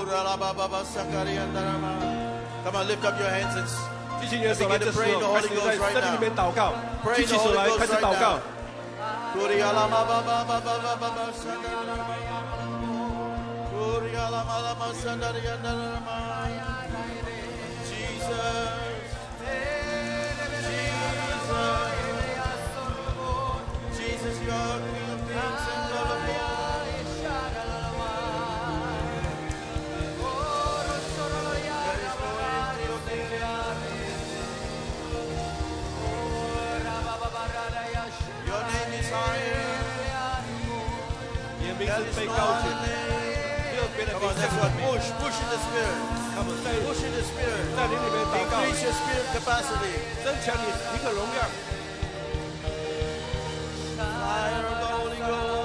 Come on, lift up your hands and 举起你的手来，这时候开始在圣灵里面祷告，举起手来开始祷告。 Jesus, you are King of Kings and Lord of Lords. Your name is higher. 你的名字被高举，没有别的名字。 That's what push in the spirit. Push in the spirit. 在灵里面祷告， Increase your spirit capacity. 增强你灵的容量。 Fire of the Holy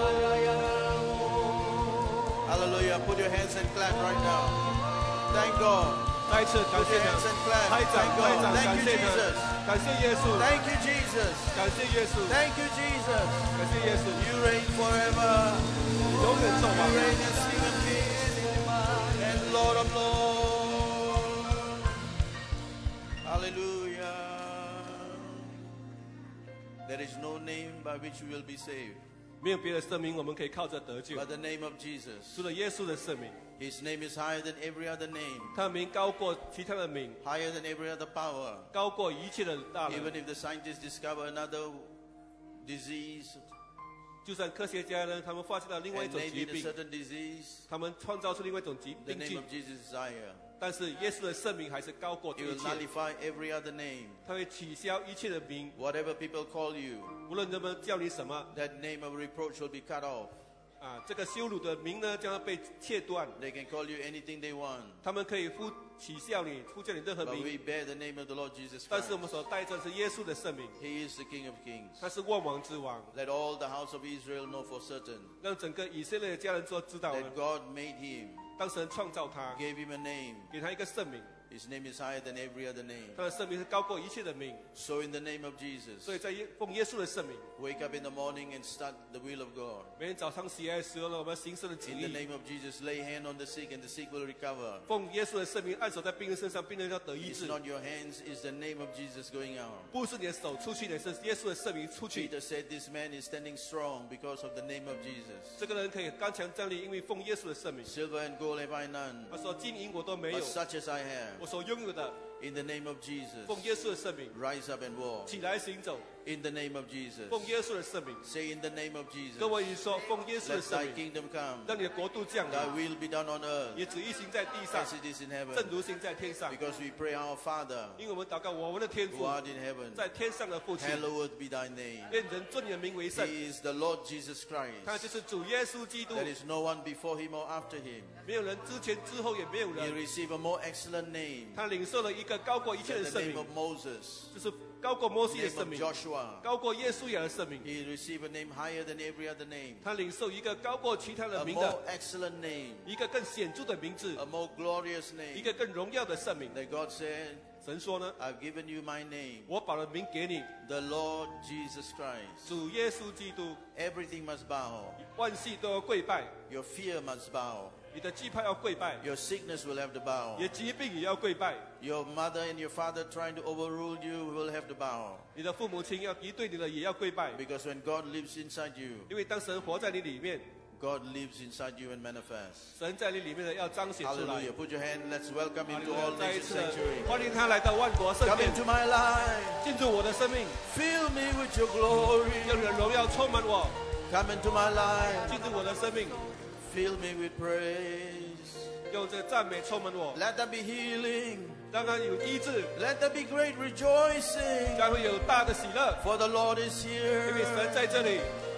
Ghost. Hallelujah. Put your hands and clap right now. Thank God. 再一次感谢他，拍掌，感谢他，感谢耶稣， Thank you, Jesus. 感谢耶稣， Thank you, Jesus. 感谢耶稣， You reign forever. 永远做 You 王。 reign as King of Kings and Lord of Lords. Hallelujah. There is no name by which we will be saved 没有别的圣名我们可以靠着得救， but the name of Jesus. 除了耶稣的圣名， His name is higher than every other name, 他的名高过其他的名， higher than every other power. 高过一切的大能。 Even if the scientists discover another disease 就算科学家呢，他们发现了另外一 and 种 maybe 疾 a 病， certain disease, 他们创造出另外一种 the 病 name 菌 of，Jesus is higher. 但是耶稣的圣名还是高过 It 这 will 一切， nullify every other name. 他会取消一切的名， Whatever people call you, 无论人们叫你什么 that name of reproach will be cut off. 啊，这个羞辱的名呢将要被切断， They can call you anything they want. 他们可以取笑你，呼叫你任何 But 名， we bear the name of the Lord Jesus 但是我 Christ. 们所带着是耶稣的圣名， He is the King of Kings. 他是万王之王， Let all the house of Israel know for certain 让整个以色列的家人都知道呢 that God made him, 当神创造他， gave him a name. 给他一个圣名， His name is higher than every other name. 他的圣名是高过一切的名， So in the name of Jesus, 所以在奉耶稣的圣名， wake up in the morning and start the will of God. 每天早上起来的时候呢，我们行神的旨 In the 意， name of Jesus, lay hand on the sick and the sick will recover. 奉耶稣的圣名按手在病人身上，病人要得医 It's 治。 not your hands, it's the name of Jesus going out. 不是你的手出去的，是耶稣的圣名出去。 Peter said this man is standing strong because of the name of Jesus. 这个人可以刚强站立，因为奉耶稣的圣名。 Silver and gold have I none, 他说：“金银我都没 but 有， such as I have. 我所拥有的， In the name of Jesus, 奉耶稣的圣名 rise up and walk. 起来行走， In the name of Jesus, 奉耶稣的圣名。 say in the name of Jesus, 跟我一起说，奉耶稣的 let 圣 thy 名， kingdom come, 让你的国度降 thy 临， will be done on earth 也旨意行在地上， as it is in heaven. 正如行在天上。 Because we pray our Father 因为我们祷告，我们的天 who 父 art in heaven, 在天上的父亲， hallowed be thy name. 愿人尊你的名为圣。 He is the Lord Jesus 他 Christ. 就是主耶稣基督， There is no one before him or after him. 没有人之前之后也没有 He 人。 received a more excellent name 他领受了一个高过一切 than 的 the 圣 name 名 of，Moses, 就是高过摩 the 西的 name 圣 of 名， Joshua. 高过耶稣亚的圣名。 He received a name higher than every other name. 他领受一个高过其他的 A 名 more 的， excellent name, 一个更显著的名字， a more glorious 一 name. 个更荣耀的圣名。 That God said, 神说呢， I've given you my name, 我把了名给你， the Lord Jesus Christ. 主耶稣基督， Everything must bow. 万系都要跪拜， Your fear must bow. 你的惧怕要跪拜， Your sickness will have to bow. 你的疾病也要跪拜， Your mother and your father trying to overrule you will have to bow. 你的父母亲要敌对你的也要跪拜， Because when God lives inside you, 因为当神活在你里面， God lives inside you and manifests. 神在你里面的要彰显出来。 Hallelujah. Put your hand. Let's welcome 哈 him 利 to 路亚 all 再一 nations 次的 sanctuary. 欢迎他来到万国圣 Come 殿， into my life. 进入我的生命， Fill me with your glory. 让你的荣耀充满我， Come into my life. 进入我的生命， Fill me with praise. 用这个赞美充满我， Let there be healing. 让他有医治， Let there be great rejoicing. 将会有大的喜乐， For the Lord is 因为 here. 神在这里，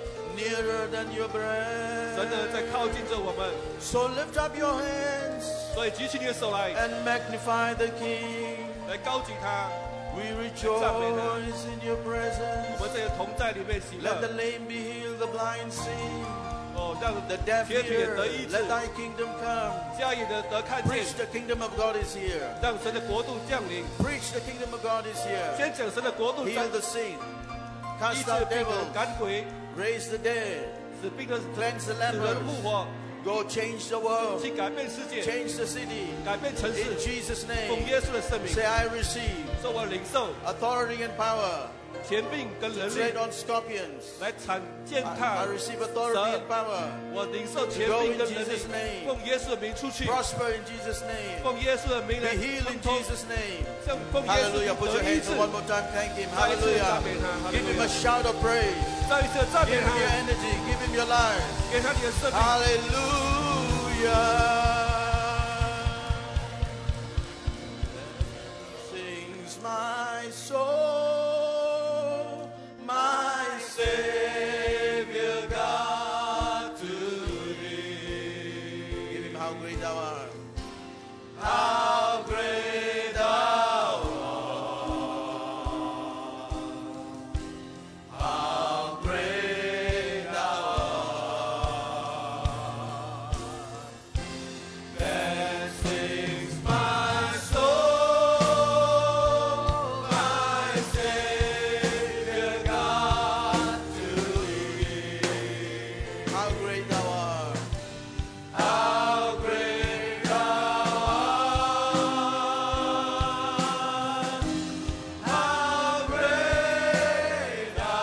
Nearer than your 神呢 breath. 在靠近着我们， So lift up your hands 所以举起你的手来， and magnify the King. 来高举他。 We rejoice in your 我 presence. 们这个同在里面喜 Let the 乐， lame be healed, the blind see. 哦，让 The deaf 瘸腿 hear. 得医治 Let，thy kingdom come. 瞎眼的得看见 Preach，the kingdom of God is here. 让神的国度降临。 Preach the kingdom of God is here. 先讲神的国度降 Heal the sick. 医 Cast 治 out 病人、 devils. 赶鬼， Raise the dead. 使病人 Cleanse the 使人复 lepers. 活， Go change the world. 去改变世界， Change the city. 改变城市。 In Jesus' 奉 name. 耶稣的圣名， Say, I receive 说我领受 authority and power 权柄跟 to 能力 tread on scorpions. 来铲践 I 踏 receive authority and power. 我领受权 Go 柄 in 跟能力 Jesus' name.， 奉耶稣的名出去， Prosper in Jesus' name. 奉耶稣的名 Be 来 healed 亨 in 通， Jesus' name. 奉耶稣 Hallelujah. Put your 得医 hands 治 up，one more time. Thank Him. 再一次赞美他 Hallelujah. Give Him a ，Hallelujah， shout of praise. 再一次赞 Give 美 Him your 他， energy. Give Him your life. 给他你的生命。 Hallelujah. Sings my soul, my Savior God to thee. Give Him how great thou art. How great thou art. How great thou art. Then sings my soul, my Savior God to thee. How great thou art. How great thou art. How great thou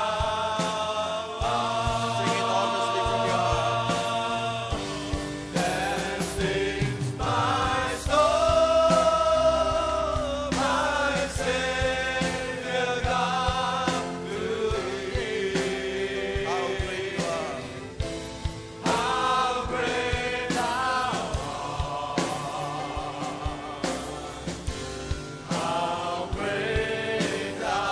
art. Sing it honestly from your heart. Then sings my soul, my Savior God to thee. How great thou art. How great thou art. How great thou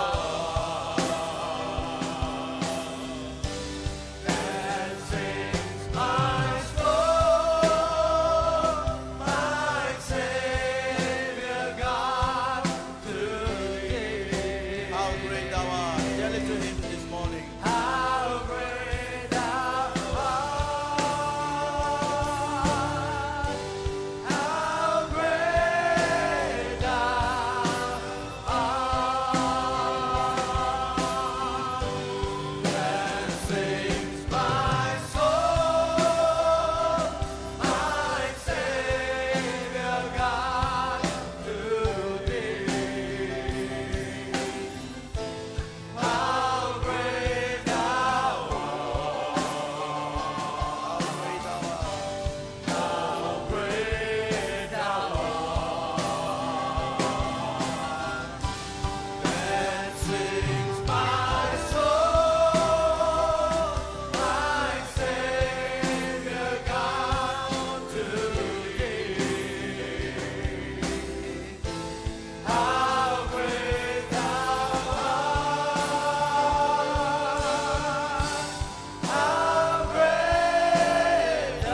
art. Then sings my soul, my Savior God to thee. How great thou art. Tell it to Him this morning. How great thou art. How great thou art. Then sings my soul, my Savior God to thee. How great thou art. How great thou art. Then sings my soul, my Savior God to thee. How great thou art. How great thou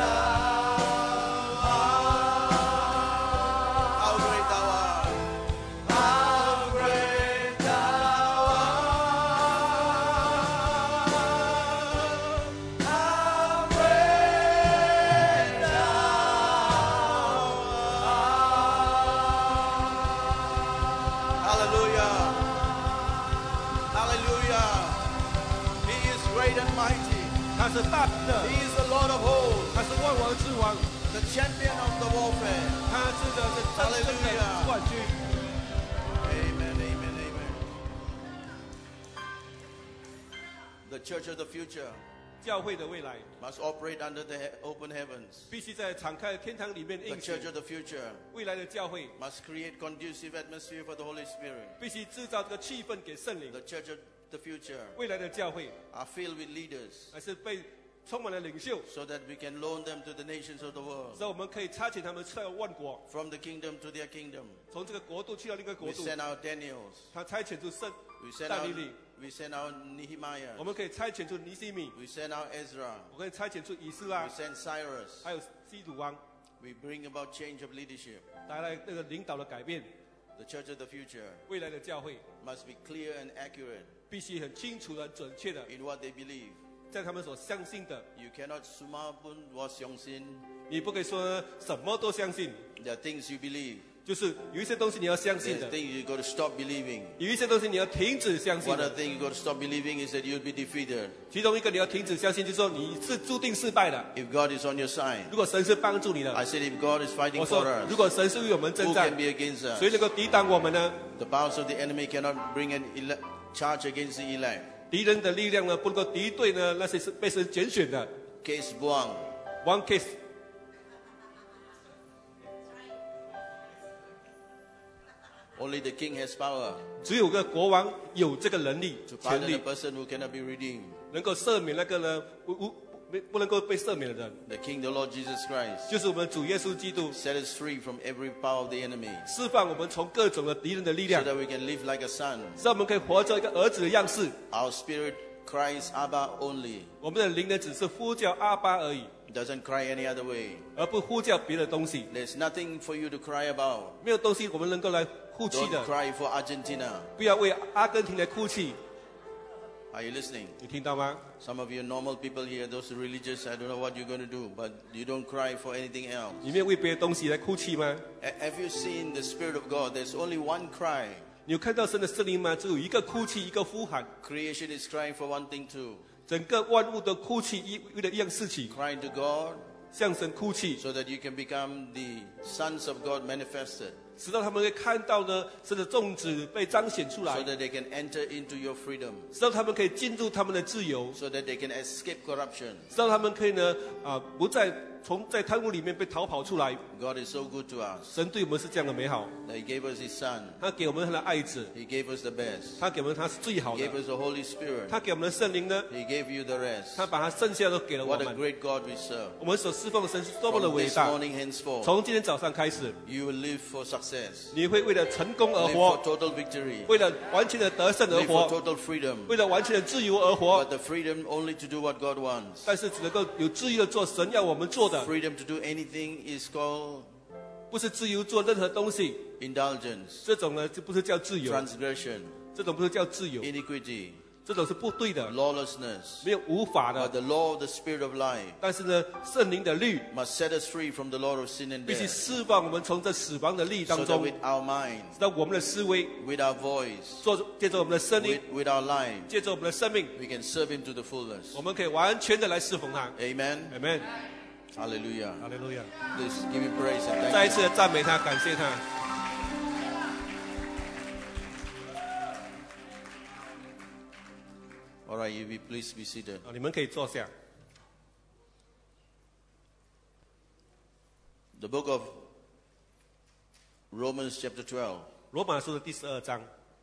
art. How great thou art. How great thou art. How great thou art. Hallelujah. Hallelujah. He is great and mighty. 他是大的， He is the Lord of hosts, 他是万王之王， the champion of the warfare. 他是的是真正的冠军。 Amen, amen, amen. The church of the future 教会的未来 must operate under the open heavens. 必须在敞开的天堂里面 The 运行 church。of the future 未来的教会 must create conducive atmosphere for the Holy Spirit. 必须制造这个气氛给圣灵。 The church of the future 未来的教会 are filled with leaders 还是被充满了领袖， so that we can loan them to the nations of the world. 所以我们可以差遣他们去到万国， From the kingdom to their kingdom. 从这个国度去到另一个 We 国度。 send out Daniels. 他差遣出圣 We send 但 out, 以理， we send out Nehemiah. 我们可以差遣出尼西米， We send out Ezra. 我可以差遣出以斯 We 拉， send Cyrus. 还有西鲁王， We bring about change of leadership. 带来那个领导的改变。 The church of the future 未来的教会 must be clear and accurate 必须很清楚的、准确的， in what they believe. 在他们所相信的， You cannot sumapun was yongsin. 你不可以说什么都相信， There are things you believe. 就是有一些东西你要相信 There's 的， things you got to stop believing. 有一些东西你要停止相信 One of 的。 the things you got to stop believing is that you'll be defeated. 其中一个你要停止相信，就是说你是注定失败的。 If God is on your side, 如果神是帮助你的， I said if God is fighting 我 for 说 us, 如果神是为我们征 who 战 can，be against 谁 us? 能够抵挡我们呢？ The powers of the enemy cannot bring an charge against the elect. 敌人的力量呢，不能够敌对呢那些是被神拣选的。 Case Buang. One case， Only the king has power 只有个国王有这个能力、 to 权 pardon a 利， person who cannot be redeemed. 能够赦免那个呢不能够被赦免的人， The King, the Lord Jesus Christ, 就是我们主耶稣基督， set us free from every power of the enemy 释放我们从各种的敌人的力 so 量， that we can live like a son. 让我们可以活着一个儿子的样式。 Our spirit cries Abba only. 我们的灵呢，只是呼叫阿爸而已， It doesn't cry any other way. 而不呼叫别的东西。 There's nothing for you to cry about. 没有东西我们能够来哭泣 Don't 的， cry for Argentina. 不要为阿根廷来哭泣。 Are you listening? 你听到吗？ Some of you normal people here, those religious, I don't know what you're going to do, but you don't cry for anything else. 你没有为别的东西来哭泣吗？ Have you seen the Spirit of God? There's only one cry. 你有看到神的圣灵吗？只有一个哭泣，一个呼喊。 Creation is crying for one thing too. 整个万物都哭泣，为了一样事情， Crying to God 向神哭泣， so that you can become the sons of God manifested. 使到他们会看到呢神的种子被彰显出 So 来， that they can enter into your freedom. 使到他们可以进入他们的自由， So that they can escape corruption. 使到他们可以呢不再在贪污里面被逃跑出来。 God is so good to us. 神对我们是这样的美好， That He gave us His Son. 他给我们他的爱子， He gave us the best. 他给我们他是最好 He gave 的， us the Holy Spirit. 他给我们的圣灵呢， He gave you the rest. 他把他剩下的都给了我 What a 们。 great God we serve. 我们所侍奉的神是多么的 From 伟 this 大！ morning henceforth, 从今天早上开始， you will live for success. 你会为了成功而 Live for 活， total victory. 为了完全的得胜而 Live for 活， total freedom. 为了完全的自由而活。 But the freedom only to do what God wants. 但是只能够有自由的做神要我们做的， Freedom to do anything is called 不是自由做任何东西。 indulgence, 这种呢就不是叫自由， transgression, 这种不是叫自由， iniquity, 这种是不对的， lawlessness. 没有无法 But 的。 the law of the Spirit of life 但是呢，圣灵的律 must set us free from the law of sin and 必须 death. 释放我们从这死亡的律 So 当 that 中， with our mind, 让我们的思维 with our voice, 借着我们的声音， with our life, 借着我们的生命， we can serve Him to the fullness. 我们可以完全的来侍奉他。 Amen. Amen， Hallelujah. 哈利路亚！ Please give Him praise and 再 thank 一次的赞美他，感谢他。 you. All right, you be, please be seated. 你们可以坐下。 The book of Romans chapter 12. 罗马书的第12章，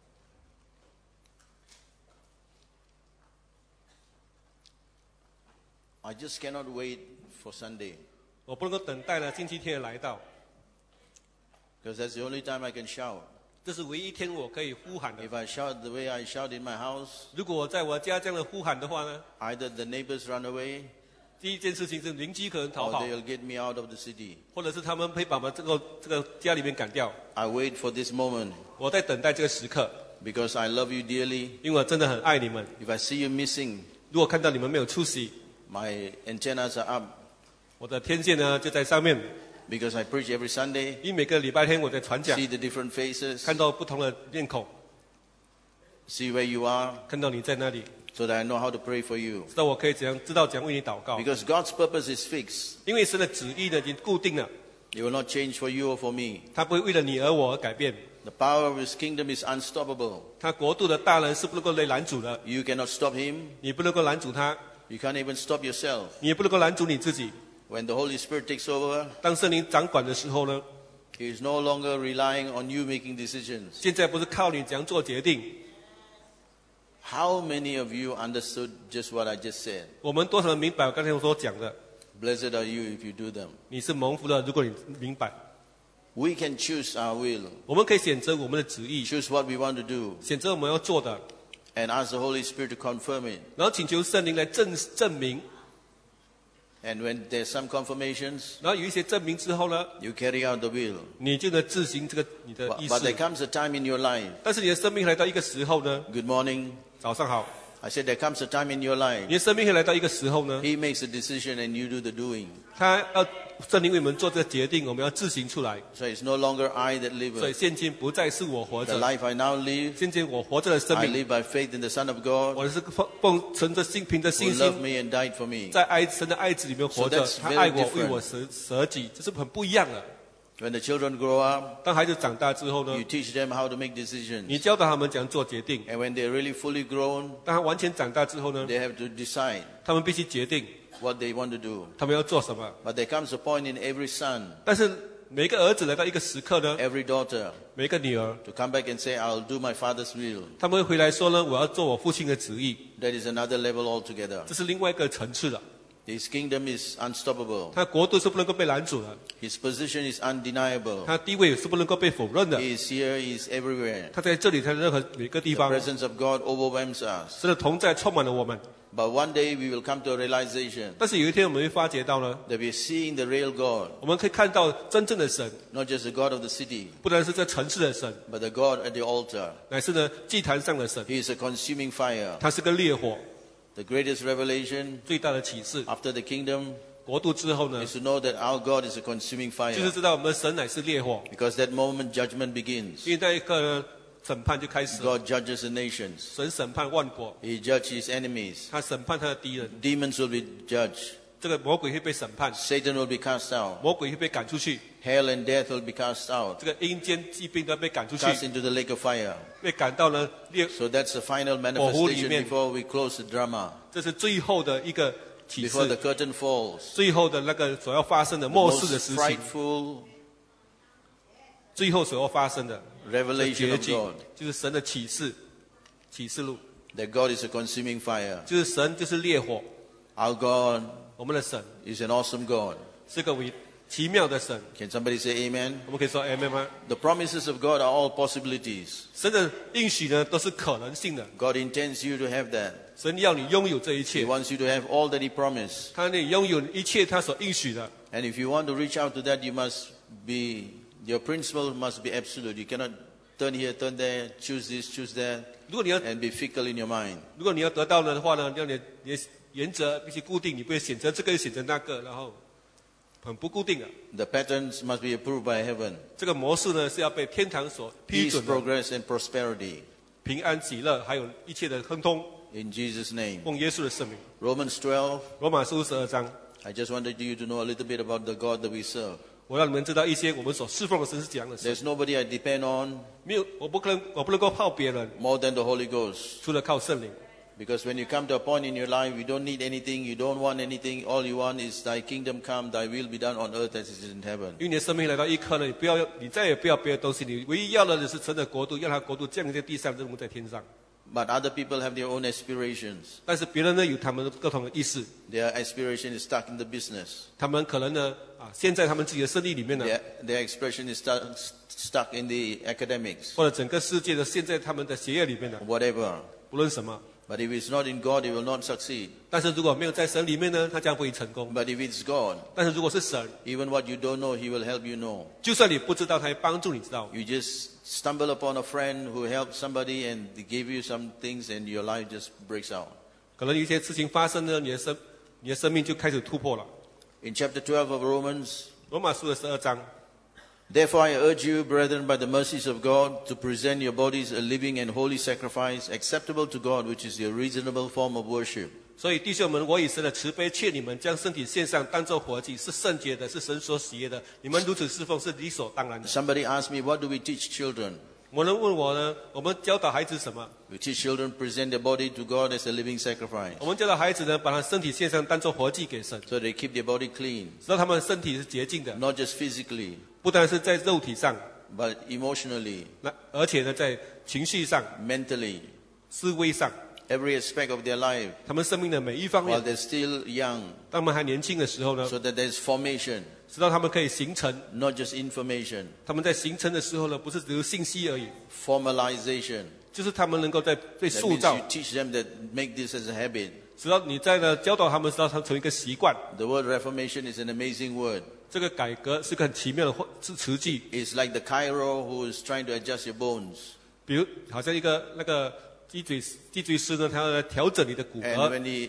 I just cannot wait for Sunday 我不能够等待了星期天来到， because that's the only time I can shout. 这是唯一一天我可以呼喊的。 If I shout the way I shout in my house, 如果我在我家这样的呼喊的话呢， either the neighbors run away 第一件事情是邻居可能逃 or 跑， they'll get me out of the city. 或者是他们会把我们这个家里面赶掉。 I wait for this moment 我在等待这个时刻， because I love you dearly. 因为我真的很爱你们。 If I see you missing, 如果看到你们没有出席， my antennas are up 我的天线呢就在上面， because I preach every Sunday, 因为每个礼拜天我在传讲， see the different faces, 看到不同的面孔， see where you are 看到你在那里， so that I know how to pray for you. 知道我可以知道怎样为你祷告。 Because God's purpose is fixed. 因为神的旨意呢已经固定了， It will not change for you or for me. 他不会为了你而我而改变。 The power of His kingdom is unstoppable. 他国度的大能是不能够来拦阻的， You cannot stop Him. 你不能够拦阻他， You can't even stop yourself. 你也不能够拦阻你自己。 When the Holy Spirit takes over, 当圣灵掌管的时候呢， He is no longer relying on you making decisions. 现在不是靠你怎样做决定。 How many of you understood just what I just said? 我们多少人明白我刚才我所讲的？ Blessed are you if you do them. 你是蒙福的，如果你明白， We can choose our will, 我们可以选择我们的旨意， choose what we want to do, 选择我们要做的， and ask the Holy Spirit to confirm it. 然后请求圣灵来证明。 And when there's some confirmations, 然后有一些证明之后呢， you carry out the will. 你就能自行这个你的 But, 意 but there 识。 comes a time in your life. 但是你的生命来到一个时候呢， Good morning. 早上好， I said there comes a time in your life, 你的生命会来到一个时候呢， He makes a decision and you do the doing. 他要圣灵为我们做这个决定，我们要自行出来。 So it's no longer I that 所以 liveth. 现今不再是我活 The 着， life I now live, 现今我活着的生 I 命， live by faith in the Son of God 我是存着信，凭着 who 信 loved 心， me and died for me. 在神的爱子里面活着 So that's， 他爱我， very different. 为我舍己，这是很不一样的。 When the children grow up, 当孩子长大之后呢 you，teach them how to make 你 decisions. 教导他们怎样做决定。 And when they're really fully grown, 当他完全长大之后呢， they have to decide 他们必须决定 what they want to do. 他们要做什么。 But there comes a point in every son, 但是每个儿子来到一个时刻呢， every daughter, 每个女儿， to come back and say, I'll do my father's will. 他们会回来说呢，我要做我父亲的旨意， That is another level altogether. 这是另外一个层次了。 His kingdom is unstoppable. 他国度是不能够被拦阻的， His position is undeniable. 他地位也是不能够被否认的。 He is here, he is everywhere. 他在这里，在任何每个地 The 方， presence of God overwhelms us. 神的同在充满了我们。 But one day we will come to a realization 但是有一天，我们会发觉到呢， that we are seeing the real God, 我们可以看到真正的神， not just the God of the city, 不单是在城市的神， but the God at the altar. 乃是呢祭坛上的神。 He is a consuming fire. 他是个烈火， The greatest revelation 最大的启示。 after the kingdom 国度之后呢， is to know that our God is a consuming 就是 fire. 知道我们的神乃是烈火， Because that moment judgment begins. 因为那一刻呢，审判就开始了。 God judges the nations. 神审判万国， He judges his enemies. 他审判他的敌人。 Demons will be judged. 这个魔鬼会被审判， Satan will be cast out. 魔鬼会被赶出去， Hell and death will be cast out. 这个阴间疾病都要被赶出去， Cast into the lake of fire. 被赶到了烈， So that's the final 火湖里 manifestation 面。 before we close the drama. 这是最后的一个启 Before the 示， curtain falls. 最后的那个所要发生的 The 末世的 most 事情， frightful 最后所要发生的 revelation 结 of 局 God. 就是神的启示，启示录 That God is a consuming fire. 就是神就是烈火， Our God 我们的神 is an awesome God. 是个奇妙的神。 Can somebody say amen? 我们可以说 Amen 吗？ The promises of God are all possibilities. 神的应许呢都是可能性的， God intends you to have that. 神要你拥有这一 He 切， wants you to have all that He promised. 他让你拥有一切他所应许的。 And if you want to reach out to that, you must be, your principle must be absolute. You cannot turn here, turn there, choose this, choose that, 如果你要 and be fickle in your mind. 如果你要得到的话呢，要你的原则必须固定，你不会选择这个选择那个，然后很不固定的。 The patterns must be approved by heaven. 这个模式呢是要被天堂所批 Peace, 准的， progress, and prosperity. 平安喜乐，还有一切的亨通， In Jesus' name. 奉耶稣的圣名。 Romans 12. 罗马书12章， I just wanted you to know a little bit about the God that we serve. 我让你们知道一些我们所侍奉的神是怎样的神。 There's nobody I depend on 没有，我不能够靠别人， more than the Holy Ghost. 除了靠圣灵。 Because when you come to a point in your life, you don't need anything, you don't want anything, all you want is thy kingdom come, thy will be done on earth as it is in heaven. 因为你的生命来到一刻呢，你再也不要别的东西，你唯一要的是神的国度，让他国度降临在地上，如同在天上。 But other people have their own aspirations. 但是别人呢有他们不同的意思， Their aspiration is stuck in the business. 他们可能呢现在他们自己的生意里面呢， Their expression is stuck in the academics, 或者整个世界的现在他们的学业里面呢， whatever. 不论什么。 But if it's not in God, it will not succeed. 但是如果没有在神里面呢，他将不会成功。 But if it's God, 但是如果是神， even what you don't know, He will help you know. 就算你不知道，他会帮助你知道。 You just stumble upon a friend who helped somebody and they gave you some things and your life just breaks out. 可能有一些事情发生呢，你的生命就开始突破了。 In chapter 12 of Romans, 罗马书的12章， therefore I urge you, brethren, by the mercies of God, to present your bodies a living and holy sacrifice, acceptable to God, which is your reasonable form of worship. 所以弟兄们，我以神的慈悲劝你们，将身体献上，当作活祭，是圣洁的，是神所喜悦的。你们如此侍奉是理所当然的。 Somebody asked me, what do we teach children? 有人问我呢，我们教导孩子什么？ We teach children present their body to God as a living sacrifice, 我们教导孩子呢，把他身体献上，当作活祭给神， so they keep their body clean, 使到他们身体是洁净的， not just physically, 不单是在肉体上， but emotionally, 而且呢，在情绪上、 mentally, 思维上， every aspect of their life 他们生命的每一方 while 面， they're still young, 当他们还年轻的时候呢， so that there's formation, 使到他们可以形成。 not just information, 他们在形成的时候呢，不是只有信息而已， formalization. 就是他们能够在被 That 塑 means 造 you，teach them that make this as a habit. 使到你在呢教导他们，使到他们成为一个习惯。 The word reformation is an amazing word. 这个改革是个很奇妙的词句， It's like the chiro who is trying to adjust your bones. 比如好像一个那个脊椎师呢，他要来调整你的骨 And 骼。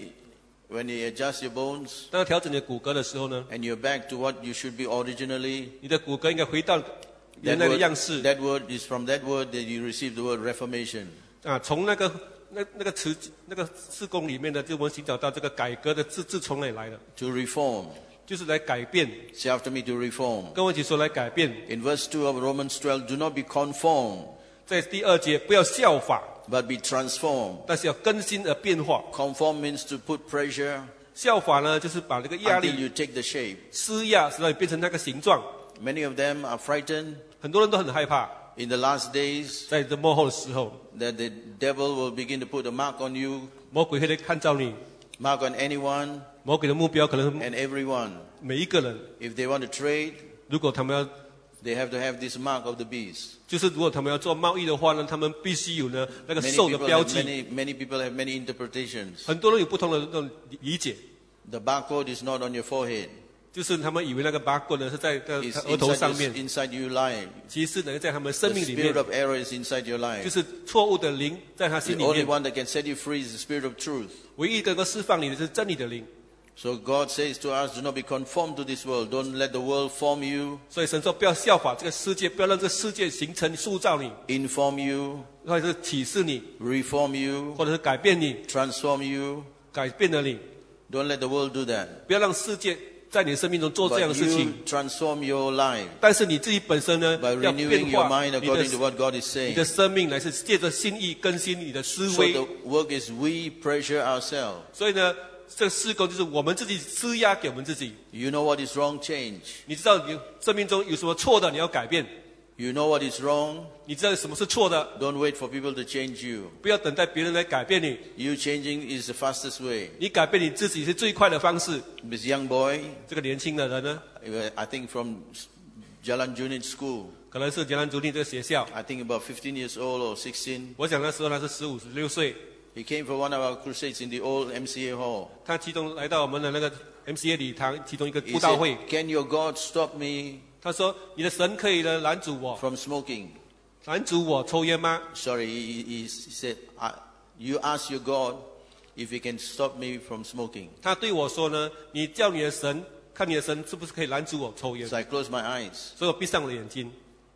when he adjusts your bones 当他调整你的骨骼的时候呢， and you're back to what you should be originally, 你的骨骼应该回到 that 原来的 word, 样式 that word is from that word that you receive the word reformation. 啊。从那个事工里面呢，就我们寻找到这个改革的字从哪里来的？ To reform. 就是来改变。 Say after me, to reform. 跟我一起说来改变。 In verse 2 of Romans 12, do not be conformed, 在第2节，不要效法， but be transformed. 但是要更新而变化。 Conform means to put pressure 效法呢，就是把那个压 until 力 you take the shape. 施压，使到你变成那个形状。 Many of them are frightened 很多人都很害怕， in the last days 在这末后的时候， that the devil will begin to put a mark on you, 魔鬼会来看照你。 mark on anyone 魔鬼的目标可能 and everyone. 每一个人， If they want to trade, 如果他们要， they have to have this mark of the beast. 就是如果他们要做贸易的话呢，他们必须有呢那个 Many 兽的 people 标 have 记。 many people have many interpretations. 很多人有不同的那种理解， The barcode is not on your forehead. 就是他们以为那个八棍呢是在 It's 额头上面， inside your life. 其实呢在他们生 The 命里面 spirit，of error is inside your 就 life. 是错误的灵在他 The 心里 only 面。 one that can set you free is the spirit of truth. 唯一能够释放你的是真理的灵。 So God says to us, do not be conformed to this world. Don't let the world form you, 所以神说不要效法这个世界，不要让这个世界形成塑造你， inform you, 或者是启示你， reform you, 或者是改变你， transform you. 改变了你。 Don't let the world do that. 不要让世界在你的生命中做这样的 But 事 you 情。 transform your life 但是你自己本身呢， by 要 renewing 变 your 化 mind 你 according to 的 what God is 你 saying. 的生命，乃是借着心意更新你的思 So 维。 the work is we pressure ourselves. 所以呢，这个事工就是我们自己施压给我们自己。 You know what is wrong, change. 你知道你生命中有什么错的，你要改变。 You know what is wrong, 你知道什么是错的， don't wait for people to change you. 不要等待别人来改变你。 You changing is the fastest way. 你改变你自己是最快的方式。 This young boy, 这个年轻的人呢， I think from Jalan Junid School, 可能是江南竹地这个学校。 I think about 15 years old or 16. 我想那时候他是15、16岁， He came for one of our crusades in the old MCA hall. 他其中来到我们的那个 MCA 礼堂其中一个 He 布道会。 said, can your God stop me 他说：“你的神可以呢拦阻我， from smoking? 拦阻我抽烟吗？” Sorry, he said, you ask your God if he can stop me from smoking. 他对我说呢：“你叫你的神，看你的神是不是可以拦阻我抽烟。” So I closed my eyes. 所以我闭上我的眼睛，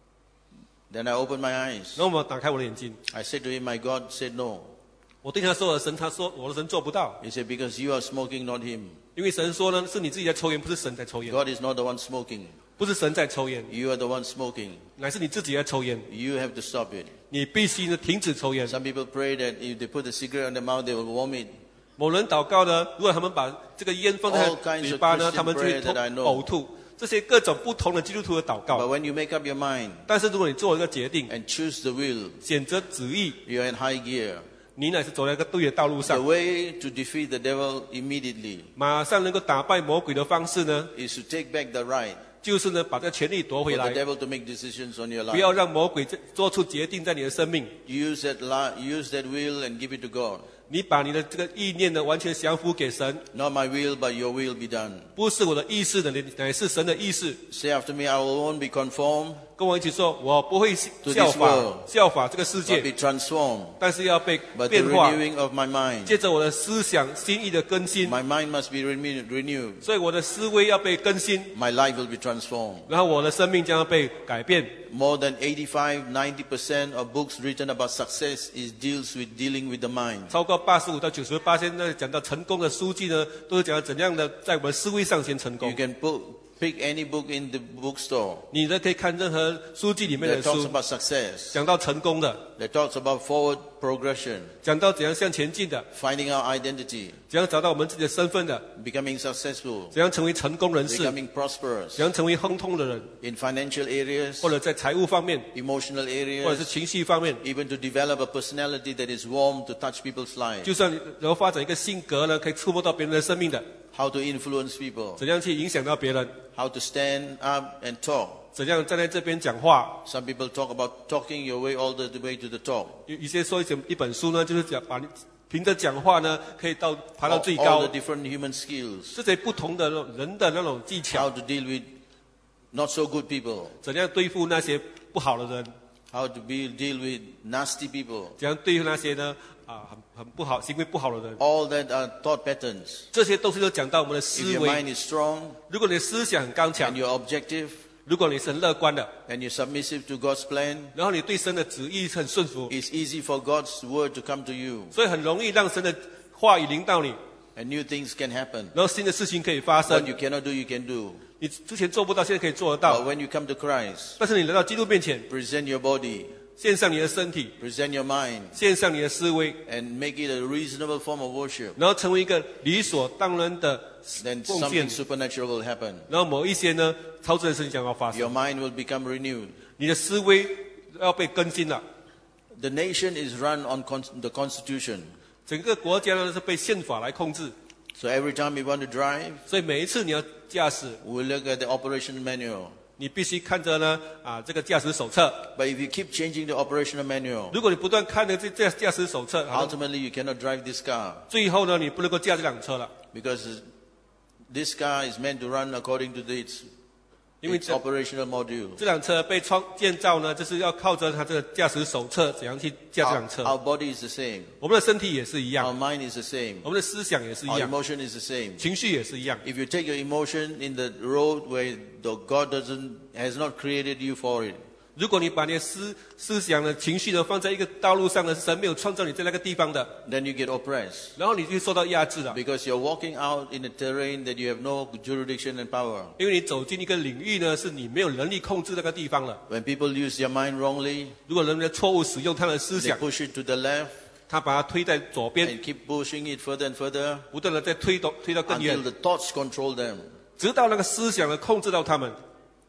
Then I opened my eyes. 然后我打开我的眼睛， I said to him, my God said no. 我对他说：“我的神。”他说：“我的神做不到， He said, because you are smoking, not him. 因为神说呢，是你自己在抽烟，不是神在抽烟， God is not the one smoking. 不是神在抽烟， You are the one smoking. 乃是你自己在抽烟。 You have to stop it. 你必须呢停止抽烟。” Some people pray that if they put a cigarette on their mouth, they will vomit. 某人祷告呢，如果他们把这个烟放在 All kinds of 嘴巴呢， Christian 他们就会 prayer that I know. 呕吐。这些各种不同的基督徒的祷 But 告。 when you make up your mind 但是如果你做一个决定， and choose the will, 选择旨意， you're in high gear. 你乃是走在一个对的道路 The 上。 way to defeat the devil immediately 马上能够打败魔鬼的方式呢， is to take back the right 就是呢把这个权利夺 for 回 the 来， devil to make decisions on your 不要 life. 让魔鬼做出决定在你的生命。 Use that will and give it to God. 你把你的这个意念呢完全降服给神， Not my will, but your will be done. 不是我的意识的，乃是神的意识。 Say after me, I won't be conformed, 跟我一起说，我不会 To 效 this 法 world 效法这个世 but 界， be transformed 但是要被 by the 变化。 renewing of my mind. 借着我的思想心意的更新， My mind must be renewed. 所以我的思维要被更新， My life will be transformed. 然后我的生命将要被改变。 More than 85-90% of books written about success deals with dealing with the mind. 超过85%到98%那讲到成功的书籍呢，都是讲到怎样的在我们思维上先成 You 功。 can pick any book in the bookstore 你呢可以看任何书籍里面 that 的 talks 书， about success, 讲到成功的， that talks about forward progression, 讲到怎样向前进的， finding our identity, 怎样找到我们自己的身份的， becoming successful, 怎样成为成功人士， becoming prosperous 怎样成为亨通的人， in financial areas, 或者在财务方面， emotional 或者是 areas, 情绪方面， even to develop a personality that is warm to touch people's lives. 就算然后发展一个性格呢，可以触摸到别人的生命的， How to influence people, 怎样去影响到别人， how to stand up and talk. 怎样站在这边讲话。 Some people talk about talking your way all the way to the top. 有些说一本书呢，就是讲把你凭着讲话呢，可以爬到最 All 高 the。different human skills. 这些不同的人的那种技巧， How to deal with not so good people. 怎样对付那些不好的人， how to deal with nasty people. 怎样对付那些呢很不好行为不好的人。 All that are thought patterns. 这些东西都讲到我们的 If 思 your 维。 mind is strong 如果你的思想很刚强 and，you're objective 如果你是很乐观的， and you're submissive to God's plan, 然后你对神的旨意很顺服， it's easy for God's word to come to you 所以很容易让神的话语临到你， and new things can happen. 然后新的事情可以发 What 生。 you cannot do, you can do. 你之前做不到，现在可以做得 But 到。 when you come to Christ, 但是你来到基督面前， present your body, 献上你的身体， present your mind, 献上你的思维， and make it a reasonable form of worship, 然后成为一个理所当然的 then 奉 something 献。 supernatural will happen. 然后某一些呢超自然的事情将要发 Your 生， mind will become renewed. 你的思维要被更新了。 The nation is run on the Constitution. 整个国家呢是被宪法来控制， So every time you want to drive, 所以每一次你要驾驶， we look at the operation manual. 你必须看着呢这个驾驶手册。 But if you keep changing the operational manual, 如果你不断看着这驾驶手册，好像 ultimately you cannot drive this car 最后呢你不能够驾这辆车了， because this car is meant to run according to its 因为 its operational module. 这辆车被建造呢，就是要靠着它这个驾驶手册怎样去驾这 Our, 辆车。 our body is the same. 我们的身体也是一 Our 样， mind is the same. 我们的思想也是一 Our 样， emotion is the same. 情绪也是一样。 If you take your emotion in the road where God has not created you for it, 如果你把你的思想的情绪呢放在一个道路上呢，神没有创造你在那个地方的， then you get oppressed 然后你就受到压制了， because you're walking out in a terrain that you have no jurisdiction and power. 因为你走进一个领域呢，是你没有能力控制那个地方了。 When people use their mind wrongly, 如果人们错误使用他的思 they 想， push it to the left 他把它推在左边， and keep pushing it further and further 不断的在推到更远 until，the thoughts control them, 直到那个思想呢控制到他们，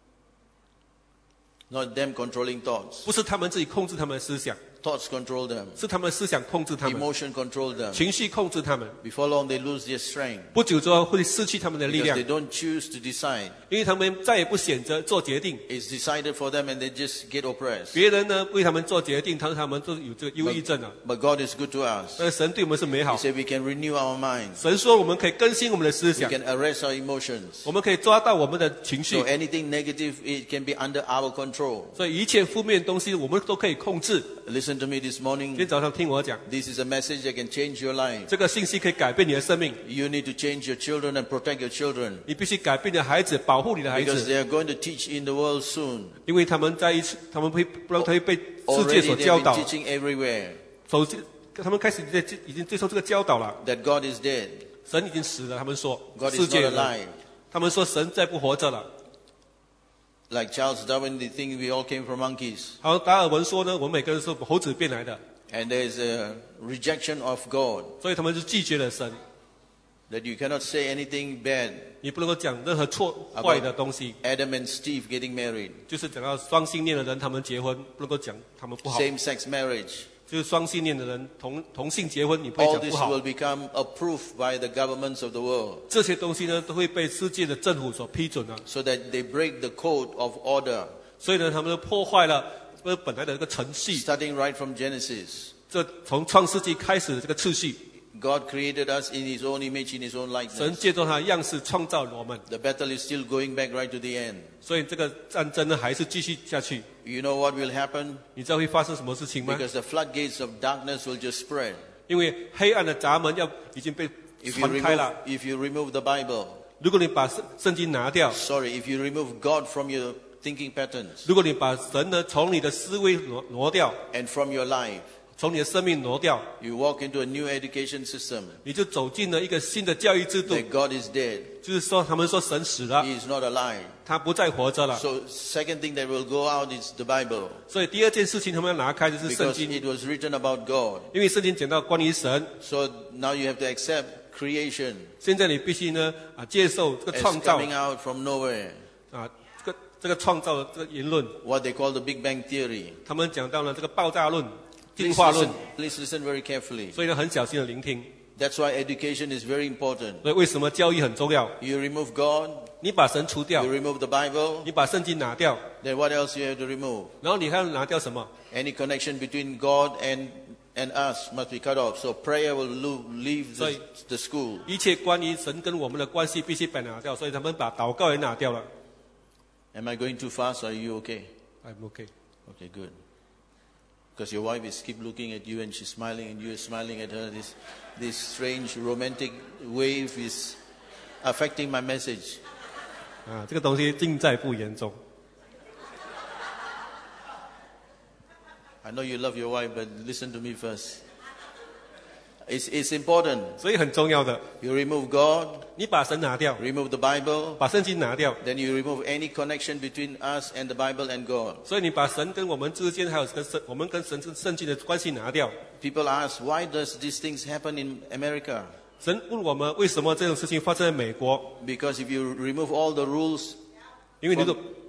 not them controlling thoughts. 不是他们自己控制他们的思想， Thoughts control them. 是他们的思想控制他们， Emotion control them. 情绪控制他们。 Before long, they lose their strength 不久之后会失去他们的力 because 量 they，don't choose to decide. 因为他们再也不选择做决定。 It's decided for them and they just get oppressed. 别人呢为他们做决定，他们都有这个忧郁症啊。 But God is good to us. 但是神对我们是美 He 好， said we can renew our minds. 神说我们可以更新我们的思 We 想， can arrest our emotions. 我们可以抓到我们的情绪 So，anything negative, it can be under our control. 所以一切负面的东西我们都可以控制。 Listen to me this 今 morning. 天早上听我讲， This is a message that can change your life. 这个信息可以改变你的生命。 You need to change your children and protect your children 你必须改变你的孩子，保护你的孩 because 子， they are going to teach in the world soon. 因为他们他们会不让他会被世界 Already 所 they've 教 been 导。 teaching everywhere 首先，他们开始已经接受这个教导了。 that God is dead. 神已经死了，他们说 God 世 is 界 not 人， alive. 他们说神再不活着了。 Like Charles Darwin, they think we all came from monkeys. 好，达尔文说呢，我们每个人是猴子变来的， And there's a rejection of God 所以他们就拒绝了神。 that you cannot say anything bad. 你不能够讲任何坏的东西， Adam and Steve getting married. 就是讲到双性恋的人他们结婚，不能够讲他们不好。 Same-sex marriage. 就是双性恋的人同性结婚，你不会 All 讲 this 不好 will。become approved by the governments of the world 这些东西呢，都会被世界的政府所批准的。 so that they break the code of order 所以呢，他们就破坏了本来的这个程序。 starting right from Genesis. 这从创世纪开始的这个次序， God created us in His own image, in His own 神 likeness. 借着他的样式创造了我们， The battle is still going back right to the end. 所以这个战争呢还是继续下去。 You know what will happen? 你知道会发生什么事情吗？ Because the floodgates of darkness will just spread. 因为黑暗的闸门已经被 If you 传开了。 remove the Bible, 如果你把圣经拿掉， if you remove God from your thinking patterns 如果你把神呢从你的思维挪掉， and from your life, 从你的生命挪掉， you walk into a new education system 你就走进了一个新的教育制度。 that God is dead. 就是说，他们说神死了， He is not alive. 他不再活着了。 So second thing that will go out is the Bible 所以第二件事情他们要拿开就是圣 because 经， it was written about God. 因为圣经讲到关于神。 So now you have to accept creation 现在你必须呢接受这个 as 创造 coming out from nowhere. 这个创造的这个言论。 What they call the Big Bang Theory. 他们讲到了这个爆炸论、进化论， Please listen very carefully. 所以呢很小心的聆听。 That's why education is very important. 所以为什么教育很重要？ You remove God, 你把神除掉 you，remove the Bible, 你把圣经拿掉， then what else you have to remove? 然后你还要拿掉什么？ Any connection between God and us must be cut off. So prayer will leave the school. 一切关于神跟我们的关系必须被拿掉，所以他们把祷告也拿掉了。 Am I going too fast? Are you okay? I'm okay。 Okay, good. Because your wife is keep looking at you and she's smiling and you're smiling at her. This strange romantic wave is affecting my message. 啊，这个东西尽在不言中。 I know you love your wife, but listen to me first. It's important. 所以很重要的， You remove God, 你把神拿掉， remove the Bible, 把圣经拿掉， then you remove any connection between us and the Bible and God. 所以你把神跟我们之间，还有我们跟神圣经的关系拿掉。 People ask, why does these things happen in America? 神问我们为什么这种事情发生在美国？ Because if you remove all the rules 因为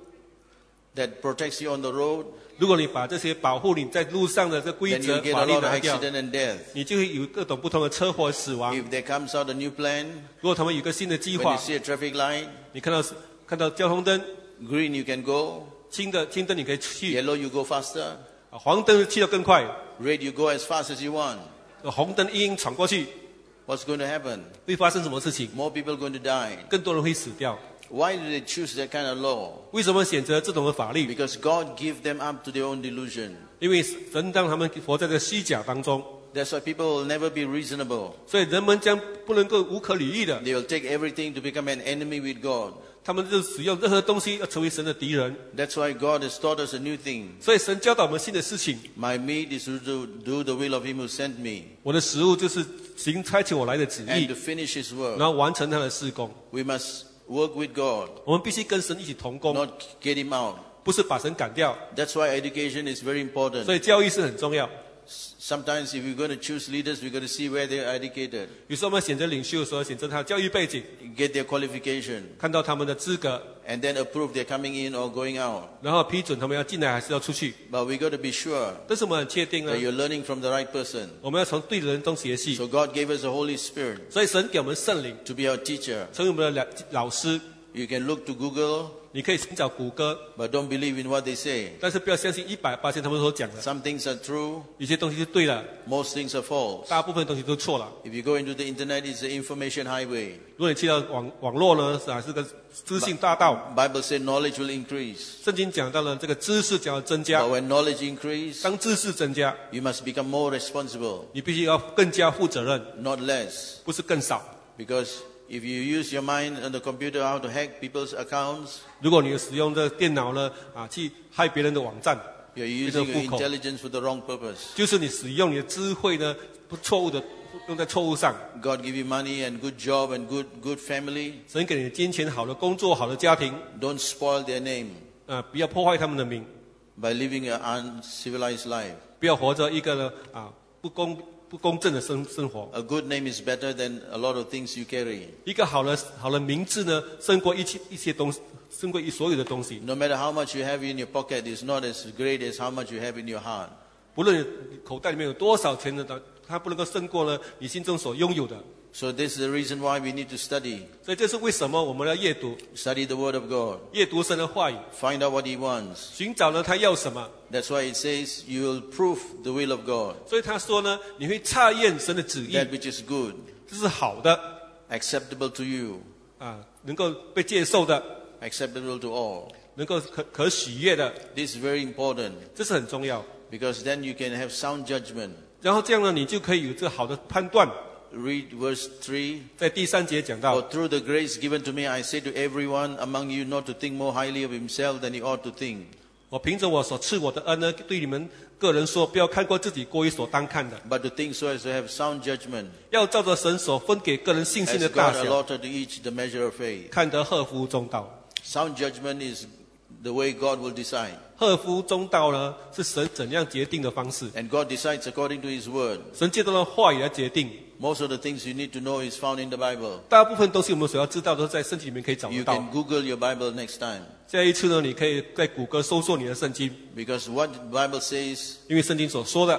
that protects you on the road, 如果你把这些保护你在路上的这规 then 则 you get 法 a 律 lot of 拿掉， accident and death. 你就会有各种不同的车祸死亡。 If there comes out a new plan, 如果他们有一个新的计 when 划 you，see a traffic light, 你看到交通灯， green you can go, 青灯你可以去， yellow you go faster, 黄灯去得更快， red you go as fast as you want. 红灯一闯过去， What's going to happen? 会发生什么事情？ More people going to die. 更多人会死掉。 Why do they choose that kind of law? 为什么选择这种的法律？ Because God give them up to their own delusion. 因为神让他们活在这个虚假当中， That's why people will never be reasonable. 所以人们将不能够无可理喻的， They will take everything to become an enemy with God. 他们就使用任何东西要成为神的敌人。 That's why God has taught us a new thing. 所以神教导我们新的事情。 My meat is to do the will of Him who sent me 我的食物就是行差遣我来的旨 and 意 to，finish His 然 work. 后完成他的事工。 We must work with God, 我们必须跟神一起同工， not get Him out. 不是把神赶掉。 That's why education is very 所 important. 以教育是很重要。 Sometimes if we're going to choose leaders, we're going to see where they are educated, 有时候我们选择领袖的时候，选择他的教育背景， get their qualification, 看到他们的资格， and then approve they're coming in or going out. 然后批准他们要进来还是要出去。 But we got to be sure 但是我们很确定呢 that，you're learning from the right person. 我们要从对的人中学习。 So God gave us the Holy Spirit 所以神给我们圣灵， to be our teacher. 成为我们的老师。 You can look to Google, 你可以寻找谷歌， but don't believe in what they say. 但是不要相信100%他们所讲的。 Some things are true, 有些东西是对的， most things are false. 大部分东西都错了。 If you go into the internet, it's the information highway. 如果你去到网络呢，是个资讯大道。 Bible said knowledge will increase. 圣经讲到了这个知识将要增加 But，when knowledge increase, 当知识增加， you must become more responsible, 你必须要更加负责任， not less. 不是更少。 Because if you use your mind on the computer how to hack people's accounts, 如果你使用这电脑呢，去害别人的网站， you're using your intelligence for the wrong purpose. 就是你使用你的智慧呢，错误的用在错误上。 God give you money and good job and good family. 神给你金钱、好的工作、好的家庭， Don't spoil their name 不要破坏他们的名， by living an uncivilized life. 不要活着一个呢不公正的生活。 A good name is better than a lot of things you carry. 一个好的名字呢，胜过一些东西，胜过所有的东西。 No matter how much you have in your pocket, it's not as great as how much you have in your heart. 不论你口袋里面有多少钱的，它不能够胜过呢你心中所拥有的。 So this is the reason why we need to study. 所以这是为什么我们要阅读， Study the Word of God. 阅读神的话语， Find out what He wants. 寻找呢他要什么。 That's why it says you will prove the will of God. 所以他说呢，你会查验神的旨意， That which is good, 这是好的 acceptable to you, 能够被接受的， acceptable to all. 能够可喜悦的， This is very important 这是很重要。 because then you can have sound judgment. 然后这样呢，你就可以有这个好的判断。 Read verse 3. 在第3节讲 For 到， through the grace given to me, I say to everyone among you not to think more highly of himself than he ought to think, 我凭着我所赐我的恩呢，对你们个人说，不要看过自己过于所当看的， but to think so as to have sound judgment, 要照着神所分给个人信心 as 的大 God 小， allotted to each the measure of faith. 看得合乎中道。 Sound judgment is the way God will decide. 合乎中道呢，是神怎样决定的方式。 And God decides according to His word. 神借着话语来决定。 Most of the things you need to know is found in the Bible. 大部分东西我们所要知道，都在圣经里面可以找得 You 到。 can Google your Bible next time. 下一次呢，你可以在谷歌搜索你的圣经， Because what the Bible says, 因为圣经所说的，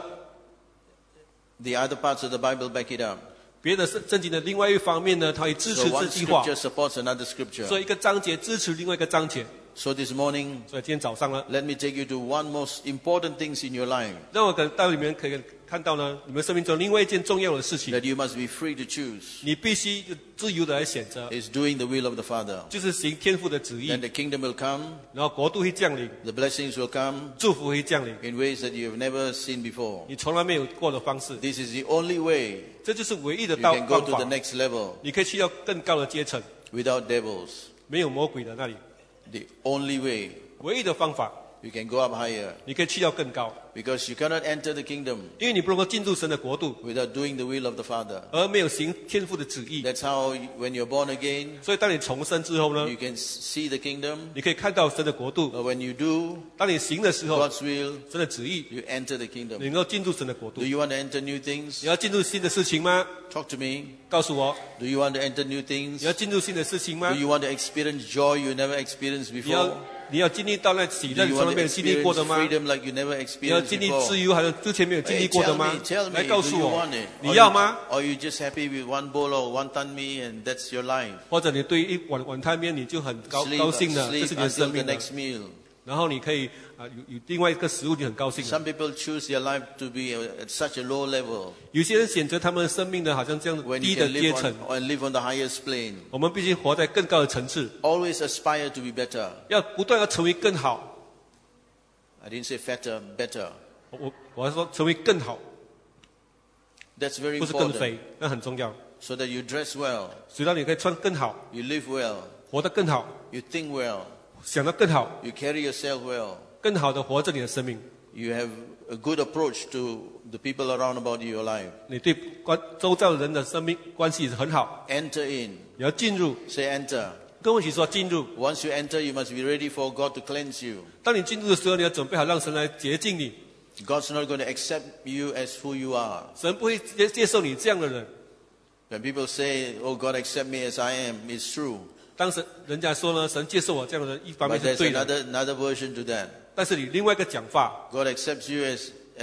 the other parts of the Bible back it up. 别的圣经的另外一方面呢，它会支 So 持这 one 句话 scripture，supports another scripture. 所以一个章节支持另外一个章节。 So this morning, 所以今天早上呢， let me take you to one most important things in your life 让我到里面可以看到呢，你们生命中另外一件重要的事情， that you must be free to choose 你必须自由的来选择， is doing the will of the Father. 就是行天父的旨意 Then，the kingdom will come, 然后国度会降临， the blessings will come 祝福会降临， in ways that you have never seen before. 你从来没有过的方式， This is the only way 这就是唯一的 you 方 can go to the 法。 next level 你可以去到更高的阶层， without devils. 没有魔鬼的那里， The only way 唯一的方法， you can go up higher 你可以去到更高， because you cannot enter the kingdom 因为你不能够进入神的国度， without doing the will of the Father. 而没有行天父的旨意。 That's how when you're born again, 所以当你重生之后呢， you can see the kingdom. 你可以看到神的国度。 But when you do 当你行的时候， God's will, 神的旨意， you enter the 你 kingdom. 能够进入神的国度 Do。you want to enter new things? 你要进入新的事情吗？ Talk to me. 告诉我， Do you want to enter new 你 things? 要进入新的事情吗 Do？you want to experience joy you never experienced 你要 before? 经历到那喜 Do 乐，你 you 从 want 来 to 没有经历过 experience 的吗？ freedom like you never 你要 experienced 经历 before? 自由，好像之前没有经 Hey, 历过的 tell 吗 me, tell？me, 来告 do 诉 you 我 want it?， 你要吗？ Or you just happy with one bowl or one tan mee and that's your life? 或者你对一碗汤面你就很高 Sleep, 兴的，这 sleep 是你的 until 生 the 命的。 next meal. 然后你可以有另外一个食物，你很高兴的。 Some people choose their life to be at such a low level 有些人选择他们的生命呢，好像这样 when 低 you 的 can 阶 live 层。 on, and live on the highest plane. 我们必须活在更高的层次， Always aspire to be better. 要不断要成为更好。 I didn't say fatter, better. 我要说成为更好， That's very 不是更 important. 肥，那很重要。 So that you dress well, 所以让你可以穿更好， you live well, 活得更好， you think well, 想得更好， you carry yourself well, 更好的活着你的生命。 you have a good approach to the people around about your life. 你对周遭人的生命关系很好， Enter in. 你要进入， Say enter. 跟我一起说进入。 Once you enter, you must be ready for God to cleanse you. 当你进入的时候，你要准备好让神来洁净你。 God's not going to accept you as who you are. 神不会接受你这样的人。 When people say, "Oh, God accept me as I am," it's true. 当人家说呢，神接受我这样的人，一方 But 面是 there's 对的， another version to that. 但是你另外一个讲法， God accepts you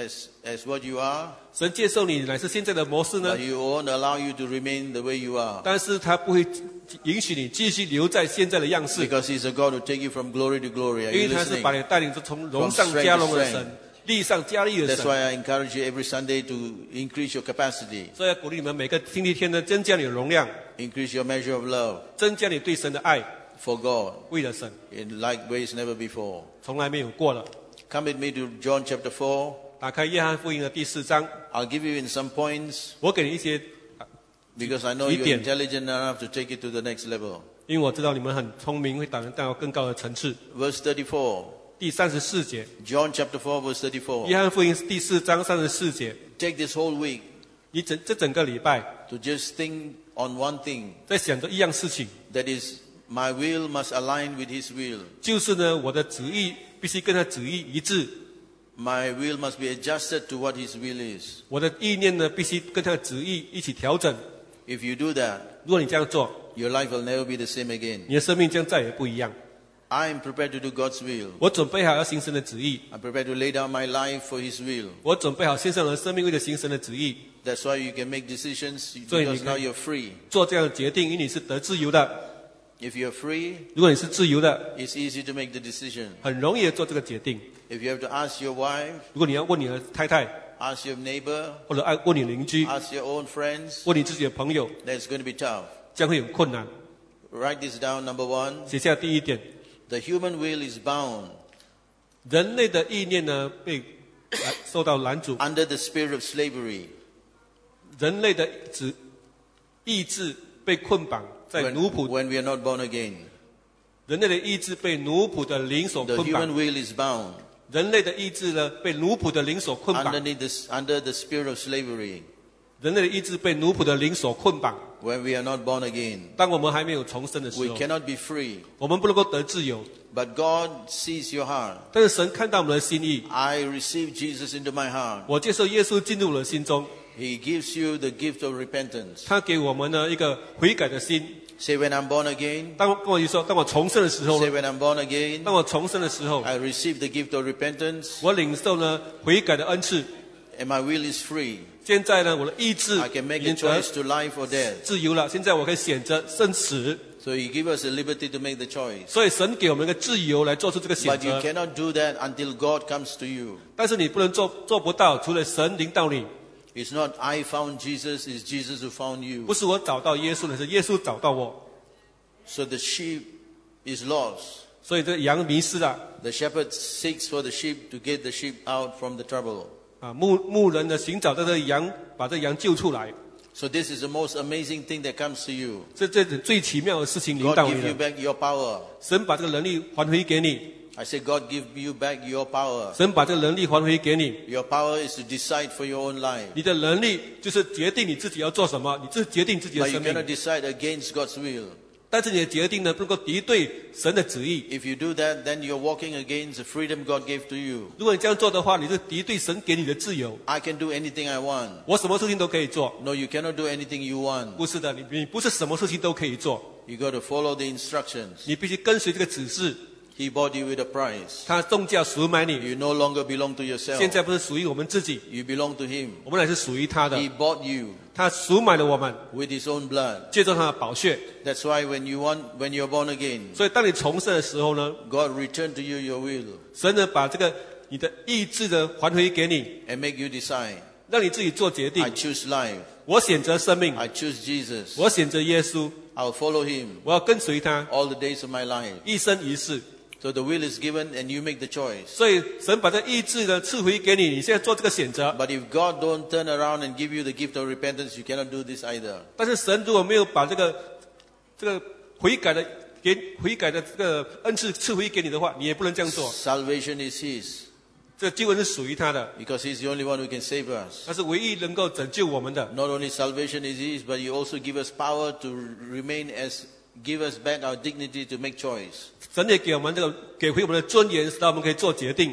as what you are, 神接受你乃是现在的模式呢 but，He won't allow you to remain the way you are. 但是他不会允许你继续留在现在的样式， Because He's a God who take you from glory to glory. Are 因为 you 他是 listening? 把你带领着从荣上加荣的 From strength to 神，力上加力的 That's 神。 why I encourage you every Sunday to increase your capacity, 所以要鼓励你们每个星期天呢，增加你的容量， increase your measure of love 增加你对神的爱， for God 为了神， in like ways never before. 从来没有过了。 Come with me to John chapter 4. 打开约翰福音的第4章， I'll give you in some points 我给你一些， because I know 几 you're 点。 intelligent enough to take it to the next level. 因为我知道你们很聪明，会导人到更高的层次。 Verse 34. 第34节， John chapter 4 verse 约 34. 翰福音第4章34节， Take this whole week 你整个礼拜 to just think on one thing. 在想着一样事情， That is, my will must align with His will. 就是呢，我的旨意必须跟他旨意一致， My will must be adjusted to what His will is. 我的意念呢必须跟他的旨意一起调整。 If you do that, 如果你这样做， your life will never be the same again. 你的生命将再也不一样。 I am prepared to do God's will. 我准备好要行神的旨意， I'm prepared to lay down my life for His will. 我准备好献上我的生命为了行神的旨意， That's why you can make decisions 所以你 because 可以 now you're free. 做这样的决定，因为你是得自由的。 If you're free, 如果你是自由的， it's easy to make the decision. 很容易地做这个决定。 If you have to ask your wife, 如果你要问你的太太， ask your neighbor, 或者问你邻居， ask your own friends, 问你自己的朋友， that's going to be tough. 将会很困难。 Write this down. Number 1, 写下第一点， the human will is bound 人类的意念呢被受到拦阻， under the spirit of slavery. 人类的意志被捆绑在 When, 奴仆， when we are not born again, 人类的意志被奴仆的灵所 the 捆 human 绑， will is bound 人类的意志呢被奴仆的灵所捆绑， under the spirit of slavery. 人类的意志被奴仆的灵所捆绑。 When we are not born again, 当我们还没有重生的时 we 候， cannot be free. 我们不能够得自由。 But God sees your heart. 但是神看到我们的心意， I receive Jesus into my heart. 我接受耶稣进入我的心中， He gives you the gift of repentance. 他给我们呢一个悔改的心。 Say, when I'm born again. 当跟我一说，当我重生的时候 Say, 呢， when I'm born again, 当我重生的时候， I receive the gift of repentance. 我领受呢悔改的恩赐， and my will is free. 现在呢，我的意志 I can make 已 a 经得 choice to life or death. 自由了。现在我可以选择生死。 So He gives us the liberty to make the choice. 所以神给我们一个自由来做出这个选 But you 择。 cannot do that until God comes to you. 但是你不能做不到，除了神领导你。 It's not I found Jesus, it's Jesus who found 不 you. 是我找到耶稣，而是耶稣找到我。 So the sheep is lost. 所以这个羊迷失了。 The shepherd seeks for the sheep to get the sheep out from the trouble. 牧人呢寻找这个羊，把这羊救出来。 So this is the most amazing thing that comes to you. 这最奇妙的事情领 God 导你 give you 了。 back your power. 神把这个能力还回给你， I say God give you back your power. 神把这个能力还回给你。 Your power is to decide for your own life. 你的能力就是决定你自己要做什么，你自己决定自己的 But you 生命。 cannot decide against God's will. 但是你的决定呢，不能够敌对神的旨意。 If you do that, then you're walking against the freedom God gave to you. 如果你这样做的话，你就敌对神给你的自由。 I can do anything I want. 我什么事情都可以做， No, you cannot do anything you want. 不是的，你不是什么事情都可以做， You got to follow the instructions. 你必须跟随这个指示。 He bought you with a price. 他重价赎买你， You no longer belong to yourself. 现在不是属于我们自己， You belong to Him. 我们乃是属于他的。 He bought you 他赎买了我们， with His own blood. 借着他的宝血。 That's why when you're born again, 所以当你重生的时候呢， God returned to you your will 神呢把这个你的意志呢还回给你， and make you decide. 让你自己做决定 I。choose life. 我选择生命， I choose Jesus. 我选择耶稣， I'll follow Him 我要跟随他 all the days of my life. 一生一世。 So the will is given and you make the choice. 所以神把这意志呢赐回给你，你现在做这个选择。 But if God don't turn around and give you the gift of repentance, you cannot do this either. 但是神如果没有把这个悔改的这个恩赐赐回给你的话，你也不能这样做。 Salvation is His 这救恩是属于他的， because He's the only one who can save us. 他是唯一能够拯救我们的。 Not only salvation is His, but He also give us power to give us back our dignity to make choice. 神也给回我们的尊严，使到我们可以做决定。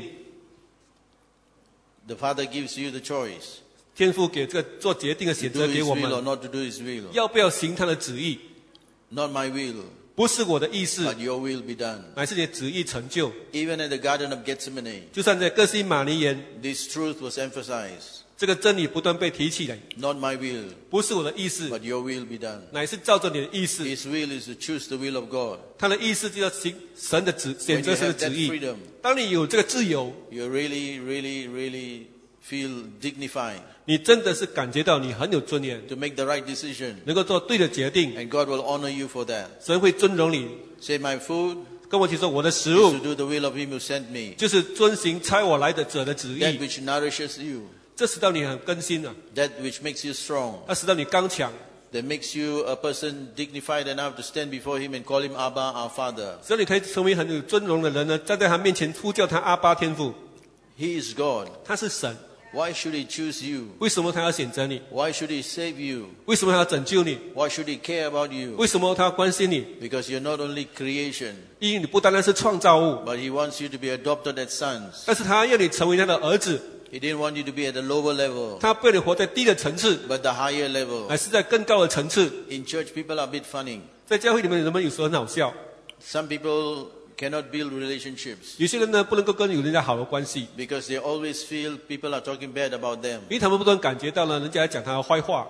The Father gives you the choice 天父给这个做决定的 to 选 do 择给 His 我 will or 们， not to do His will. 要不要行他的旨意？ Not my will, 不是我的意思， but Your will be done. 乃是你的旨意成就。 Even in the Garden of Gethsemane, 就算在哥西玛尼园， this truth was emphasized. 这个真理不断被提起来， Not my will, 不是我的意思， but Your will be done. 乃是照着你的意思。 His will is to choose the will of God. 他的意思就要行神的选 When 择 you 神的 have 旨 that 意。 freedom, 当你有这个自由， you really feel dignified 你真的是感觉到你很有尊严， to make the right decision. 能够做对的决定， And God will honor you for that. 神会尊荣你。 Say, my food 跟我提说，我的食 is 物 to do the will of Him who sent me. 就是遵行差我来的者的旨 That 意， which nourishes you. 这使到你很更新了， That which makes you strong. 它使到你刚强， That makes you a person dignified enough to stand before Him and call Him Abba, our Father. 使到你可以成为很有尊荣的人呢，站在他面前呼叫他阿爸天父。 He is God. 他是神， Why should He choose you? 为什么他要选择你？ Why should He save you? 为什么他要拯救你？ Why should He care about you? 为什么他要关心你？ Because you're not only creation, 因为你不单单是创造物， but He wants you to be adopted as sons. 但是他要你成为他的儿子， He didn't want you to be at the lower level, 他不要你活在低的层次， but the higher level. 而是在更高的层次。 In church, people are a bit funny. 在教会里面，人们有时候很好笑， Some people cannot build relationships 有些人呢不能够跟有人家好的关系， because they always feel people are talking bad about them. 因为他们不断感觉到呢，人家在讲他的坏话。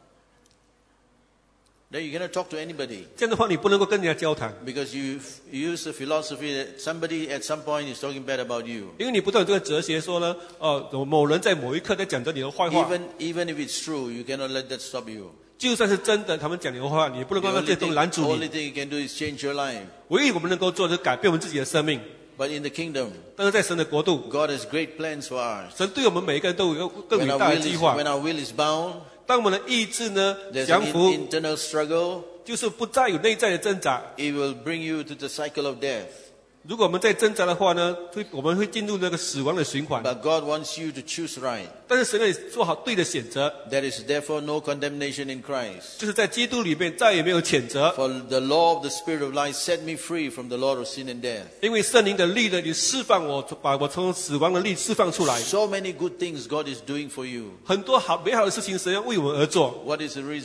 Then you cannot talk to anybody 这样的话，你不能够跟人家交谈， because you use the philosophy that somebody at some point is talking bad about you. 因为你不断有这个哲学说呢，某人在某一刻在讲着你的坏话。 Even if it's true, you cannot let that stop you. 就算是真的，他们讲你的话，你也不能 The 够让这东西拦阻 only 你。 thing you can do is change your life. 唯一我们能够做的是改变我们自己的生命。 But in the kingdom, 但是在神的国度， God has great plans for us. 神对我们每一个人都有更 When 伟 our 大的 will 计 is, 划。 when our will is bound, 当我们的意志呢 there's 降 an 服， internal struggle. 就是不再有内在的挣扎。 It will bring you to the cycle of death. 如果我们在挣扎的话呢，我们会进入那个死亡的循环。 But God wants you to choose right. 但是神让你做好对的选择， There is therefore no condemnation in Christ. 就是在基督里面再也没有谴责， For the law of the Spirit of life set me free from the law of sin and death. 因为圣灵的力呢，你释放我，把我从死亡的力释放出来。 So many good things God is doing for you. 很多美好的事情，神要为我们而做。 What is the reason?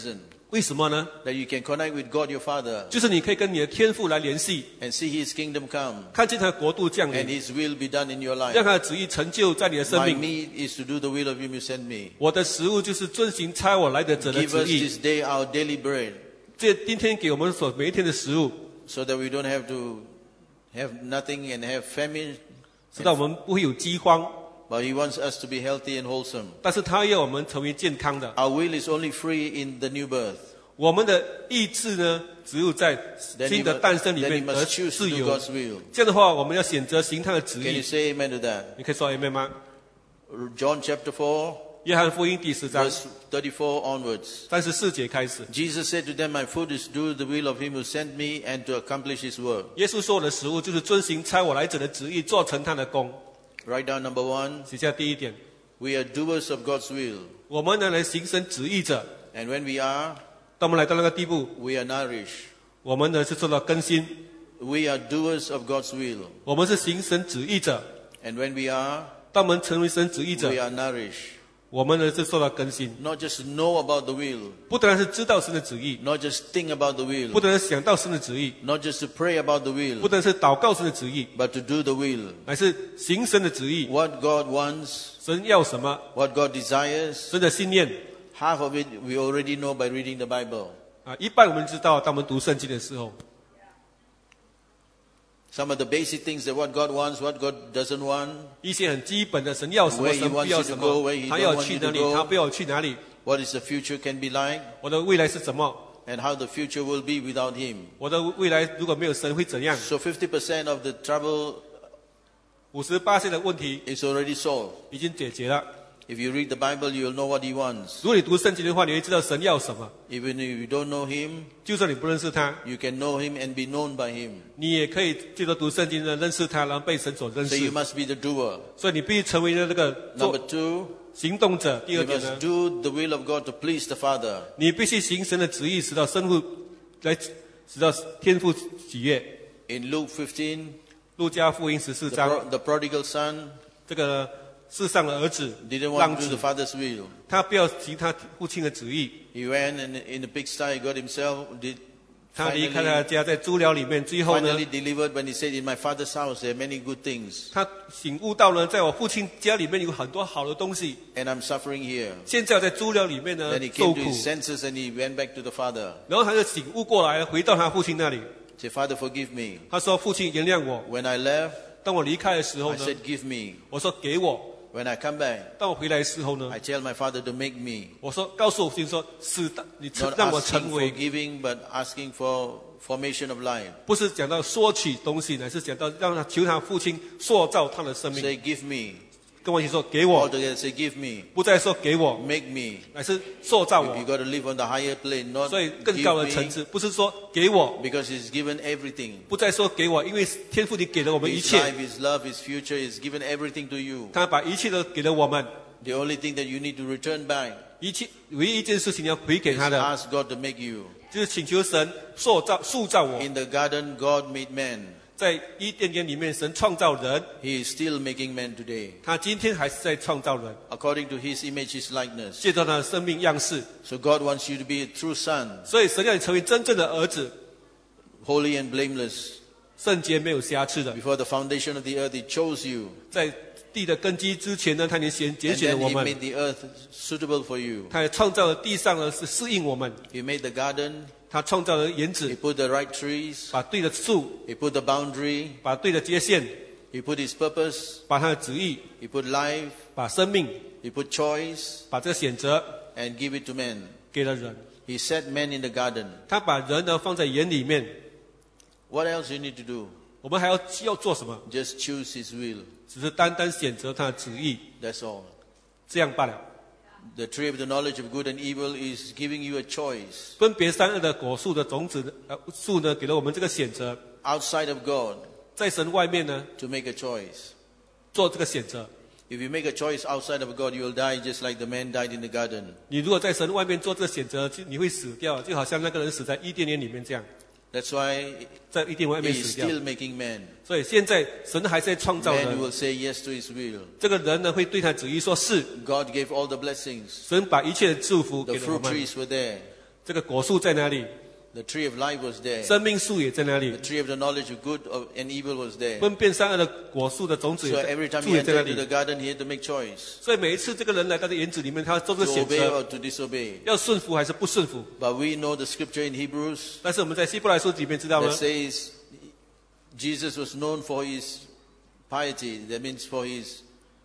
为什么呢？ That you can connect with God your Father 就是你可以跟你的天父来联系， and see His kingdom come 看见他的国度降 and 临， His will be done in your life. 让他的旨意成就在你的生 My 命。 meat is to do the will of Him who sent me. 我的食物就是遵行差我来的者的 Give 旨 us 意， this day our daily bread 这今天给我们所每一天的食物， so that we don't have to have nothing and have famine. 使到我们不会有饥荒。 But He wants us to be healthy and wholesome. 但是他要我们成为健康的。 Our will is only free in the new birth. 我们的意志呢，只有在 Then 新 you 的 must, 诞生里 then you 面得 must choose to 自 do 由。 God's will. 这样的话，我们要选择行他的旨 Can you 意。 say amen to that? 你可以说 amen 吗？ John chapter 4, 约翰福音第10章 verse 34 onwards. 34节开始， Jesus said to them, My food is to do the will of Him who sent me and to accomplish His work. 耶稣说我的食物就是遵行差我来者的旨意，做成他的功。 Write down number 1. 写下第一点， We are doers of God's will. 我们呢来行神旨意者。 And when we are, 当我们来到那个地步， we are nourished. 我们呢是受到更新， We are doers of God's will. 我们是行神旨意者。 And when we are, 当我们成为神旨意者 we，are nourished. 我们呢是受到更新。 Not just know about the will, 不单是知道神的旨意， not just think about the 不 will, 单是想到神的旨意， not just to pray about the 不 will, 单是祷告神的旨意， but to do the will. 乃是行神的旨意。 What God wants, 神要什么？ what God desires, 神的信念 half of it we already know by reading the Bible. 啊，一半我们知道，当我们读圣经的时候， Some of the basic things that what God wants, what God doesn't want, 一些很基本的，神要什么， Where he 神不 wants 要 you to 什 go, 么 where he， 他要 don't want 去 you 哪 to 里， go 他不要去哪里， what is the future can be like, 我的未来是什么？ and how the future will be without Him. 我的未来如果没有神会怎样？ So 50% of the trouble 58%的问题 is already solved. 已经解决了。 If you read the Bible, you'll know what He wants. 如果你读圣经的话，你会知道神要什么。 Even if you don't know Him, 就算你不认识他， you can know Him and be known by Him. 你也可以借着读圣经呢认识他，然后被神所认 So 识 you。must be the doer. 所以你必须成为那个 Number 做 2, 行动者。第 you 二点 must 呢， do the will of God to please the Father. 你必须行神的旨意，使到生父来，使到天父喜悦。 In Luke 15, 路加福音14章， the prodigal son 这个世上的儿子 didn't want 浪 to do 子 the，father's will. 他不要行他父亲的旨意， He went and in the pigsty, got himself 他离开他的家，在猪寮里面。最后呢， finally delivered when he said, In my father's house there are many good things, 他醒悟到了，在我父亲家里面有很多好的东西。 and I'm suffering here. 现在我在猪寮里面呢 Then he 受 came 苦 to，his senses and he went back to the father. 然后他就醒悟过来，回到他父亲那里。 Say, Father, forgive me. 他说：“父亲原谅我。 When I left, ” 当我离开的时候 I 呢， said, Give me. 我说：“给我。 When I come back, ” 当我回来的时候呢， I tell my father to make me. 我说告诉我父亲说：“是的，你 Not 让我 asking 成 for 为， giving, but asking for formation of life. 不是讲到索取东西，乃是讲到让他求他父亲塑造他的生命。” Say, Give me. 跟我一起说：“给我。 All together say, Give me. ” 不再说给我， Make me. 乃是塑造 You 我。 got to live on the higher plane, not 所以更高 give 的层 me, 次，不是说给我， because He's given everything. 不再说给我，因为天父你给了我们一 His 切， life, His love, His future, He's given everything to you. 他把一切都给了我们。 The only thing that you need to return back 一切唯一一件事情要回给 is 他的， ask God to make you. 就是请求神塑造我。 In the garden, God made man. 在伊甸园里面，神创造人， He is still making man today, 他今天还是在创造人， according to His image, His likeness. 借着他的生命样式。 So God wants you to be a true son, 所以神要你成为真正的儿子， holy and blameless. 圣洁没有瑕疵的。 Before the foundation of the earth, He chose you. 在地的根基之前呢，他已经拣 And 选了 then 我 He 们， made the earth suitable for you. 他也创造了地上呢是适应我们， He made the garden. 他创造了园 He 子， put the right trees. 把对的树， He put the boundary. 把对的界限， He put His purpose. 把他的旨意， He put life. 把生命， He put choice 把这个选择 and give it to man. 给了人。 He set man in the garden. 他把人呢放在园里面， What else you need to do? 我们还要做什么？ Just choose His will. 只是单单选择他的旨意， That's all. 这样罢了。 The tree of the knowledge of good and evil is giving you a choice. 分别善恶的果树的种子树呢，给了我们这个选择， Outside of God, 在神外面呢 to make a choice. 做这个选择。 If you make a choice outside of God, you will die just like the man died in the garden. 你如果在神外面做这个选择，你会死掉，就好像那个人死在伊甸园里面这样， That's why 在伊甸园外面 He is 死掉。 still making man. 所以现在神还在创造 Man 人， will say yes to His will. 这个人呢会对他旨意说是。 God gave all the blessings. 神把一切的祝福 The 给了我 fruit 们， trees were there. 这个果树在哪里？ The tree of life was there. 生命树也在哪里 The？tree of the knowledge of good and evil was there. 分辨善恶的果树的种子 So 也在 every time 树 he 也在那 entered into 里。 the garden, he had to make choice 所以每一次这个人来到这园子里面，他做出 to 选 obey 择， or to disobey. 要顺服还是不顺服。 But we know the scripture in Hebrews 但是我们在希伯来书里面知道 that 吗？ says Jesus was known for his piety. That means for his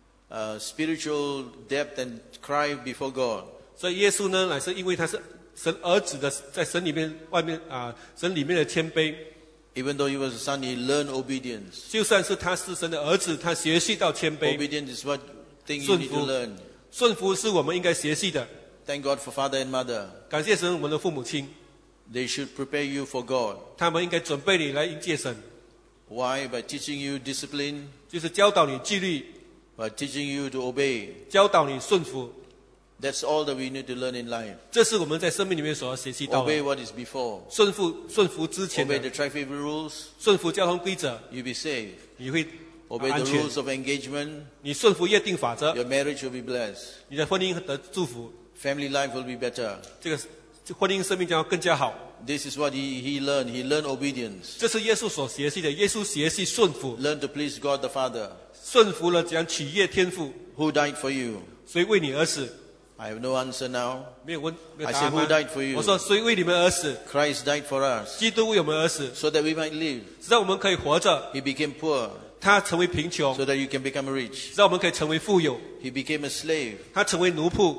spiritual depth and cry before God. 所以耶稣呢，乃是因为他是神儿子的，在神里面外面神里面的谦卑。 Even though he was a son, he learned obedience. 就算是他是神的儿子，他学习到谦卑。 Obedience is what thing you 顺 need 服 to learn. 顺服是我们应该学习的。 Thank God for father and mother. 感谢神，我们的父母亲， They should prepare you for God. 他们应该准备你来迎接神， Why? By teaching you discipline, 就是教导你纪律， by teaching you to obey. 教导你顺服。 That's all that we need to learn in life. 这是我们在生命里面所要学习到 Obey 的。 what is before. 顺服之前 Obey 的 the traffic rules, 顺服交通规则， you'll be saved. 你会 Obey 安 the 全。 rules of engagement, 你顺服约定法则， your marriage will be blessed. 你的婚姻得祝福， Family life will be better. 这婚姻生命将要更加好。 This is what he learned. He learned obedience. 这是耶稣所学习的。耶稣学习顺服， Learn to please God the Father, 顺服了讲取悦天父， who died for you. 谁为你而死？ I have no answer now. 没有问，没有 I 答 said, 案 who 吗 died for you? 我说谁为你们而死？ Christ died for us 基督为我们而死， so that we might live. 使到我们可以活着。 He became poor 他成为贫穷， so that you can become rich. 使到我们可以成为富有。 He became a slave 他成为奴仆，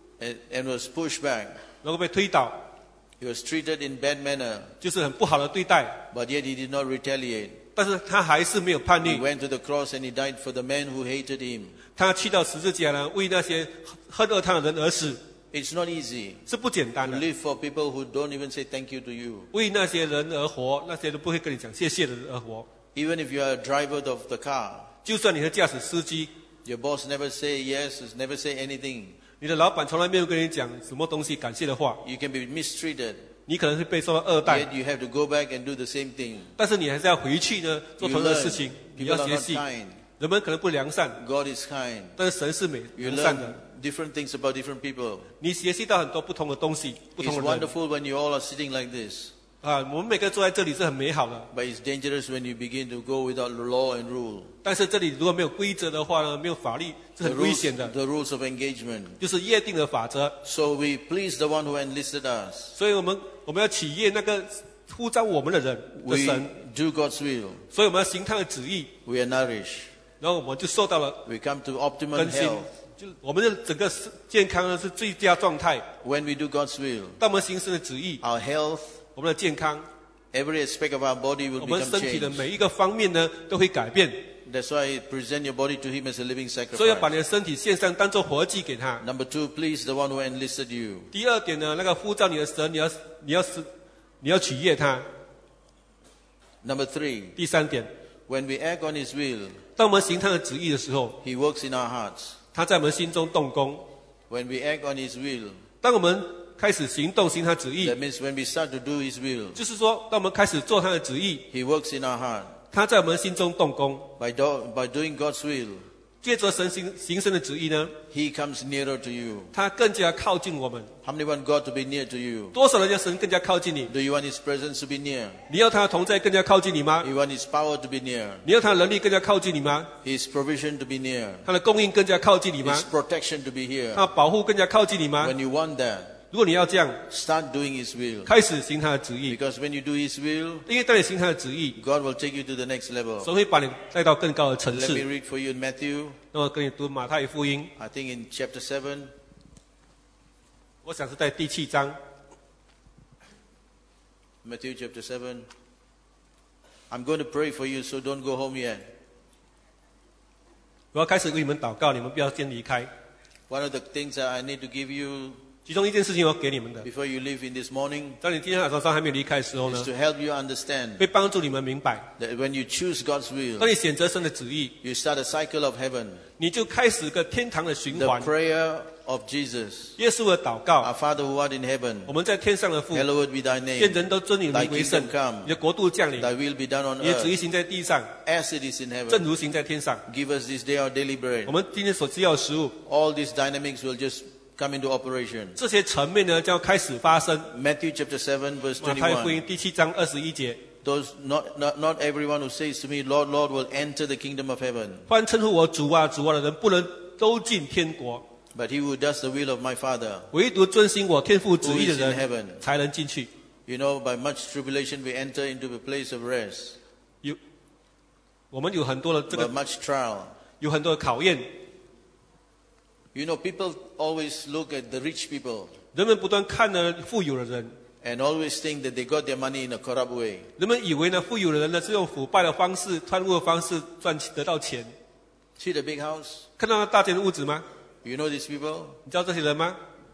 and was pushed back. 然后被推倒， He was treated in bad manner, 就是很不好的对待。 but yet he did not retaliate. 但是他还是没有叛 He 逆， went to the cross and he died for the men who hated him. 他去到十字架呢，为那些恨恶他的人而死， It's not easy 是不简单 to 的。 live for people who don't even say thank you to you. 为那些人而活，那些都不会跟你讲谢谢的人而活。 Even if you are a driver of the car, 就算你是驾驶司机， your boss never say yes, never say anything. 你的老板从来没有跟你讲什么东西感谢的话， You can be mistreated, 你可能会被受到恶待， yet you have to go back and do the same thing. 但是你还是要回去呢，做 You 同样的 learn. 事情。你要 People are 学 not 习， kind. 人们可能不良善， God is kind. 但是神是美 You 良善 learn 的。 different things about different people. 你学习到很多不同的东西，不 It's 同的人 wonderful when you all are sitting like this, 啊。我们每个坐在这里是很美好的， but it's dangerous when you begin to go without law and rule. 但是这里如果没有规则的话呢，没有法律是 The 很危 rules, 险的， the rules of engagement. 就是约定的法则。 So we please the one who enlisted us. 所以我们要企业那个呼召我们的人的 We 神， do God's will. 所以我们要行他的旨意， We are nourished. 然后我们就受到了 We come to optimum 更新 health.， 就我们的整个健康呢是最佳状态。 When we do God's will, 当我们行神的旨意， our health, 我们的健康， every aspect of our body will 我们 become 身体的 changed. 每一个方面呢都会改变。 That's why present your body to Him as a living 所以要把 sacrifice. 你的身体献上，当做活祭给他。 Number two, please the one who enlisted you. 第二点呢，那个呼召你的神，你要取悦他。 Number three, 第三点， when we act on His will, 当我们行他的旨意的时候， He works in our hearts. 他在我们心中动工。 When we act on His will, 当我们开始行动行他旨意 that，means when we start to do His will, 就是说，当我们开始做他的旨意， He works in our heart. 他在我们心中动工。 By doing God's will, 借着行神的旨意呢， He comes nearer to you. 他更加靠近我们。 How many want God to be near to you? 多少人要神更加靠近你？ Do you want His presence to be near? 你要他的同在更加靠近你吗？ You want His power to be near? 你要他的能力更加靠近你吗？ His provision to be near? 他的供应更加靠近你吗 His？protection to be here? 他的保护更加靠近你吗？ When you want that, 如果你要这样， start doing His will. 开始行他的旨意， Because when you do His will, 因为当你行他的旨意， God will take you to the next level. 神会把你带到更高的层 Let 次 me。read for you in Matthew, 那么跟你读马太福音， I think in chapter 7. 我想是在第7章。 Matthew chapter 7. I'm going to pray for you, so don't go home yet. 我要开始为你们祷告，你们不要先离开。 One of the things that I need to give you 其中一件事情我要给你们的， before you leave in this morning 当你今天早上还没有离开的时候 is 呢， to help you understand 会帮助你们明白， that when you choose God's 当 will, 你选择神的旨意， you start a cycle of heaven. 你就开始个天堂的循 The 环。 prayer of Jesus. 耶稣的祷告， Our Father who art in heaven, 我们在天上的父， hallowed be thy 愿 name. 人都尊你名为圣 Thy kingdom come.， 你的国度降临， Thy will be done on 你的旨意 earth 行在地上， as it is in 正 heaven. 如行在天上。 Give us this day our daily bread. 我们今天所需要的食物， All these dynamics will just come into operation. 这些层面呢，就要开始发生。 Matthew chapter 7 verse 马太福音 21. 第7章21节， Those not everyone who says to me, Lord, Lord, will enter the kingdom of heaven, 凡称呼我主啊主啊的人，不能都进天国， but he who does the will of my Father. 唯独遵行我天父旨意的 Who is in 人 heaven? 才能进去。 You know, by much tribulation we enter into a place of rest. 我们有很多的这 By 个， much trial. 有很多的考验， You know, people always look at the rich people 人们不断看呢富有的人， and always think that they got their money in a corrupt way. 人们以为呢富有的人呢是用腐败的方式、贪污的方式得到钱。 See the big house? 看到那大间的屋子吗？ You know these people? 你知道这些人吗？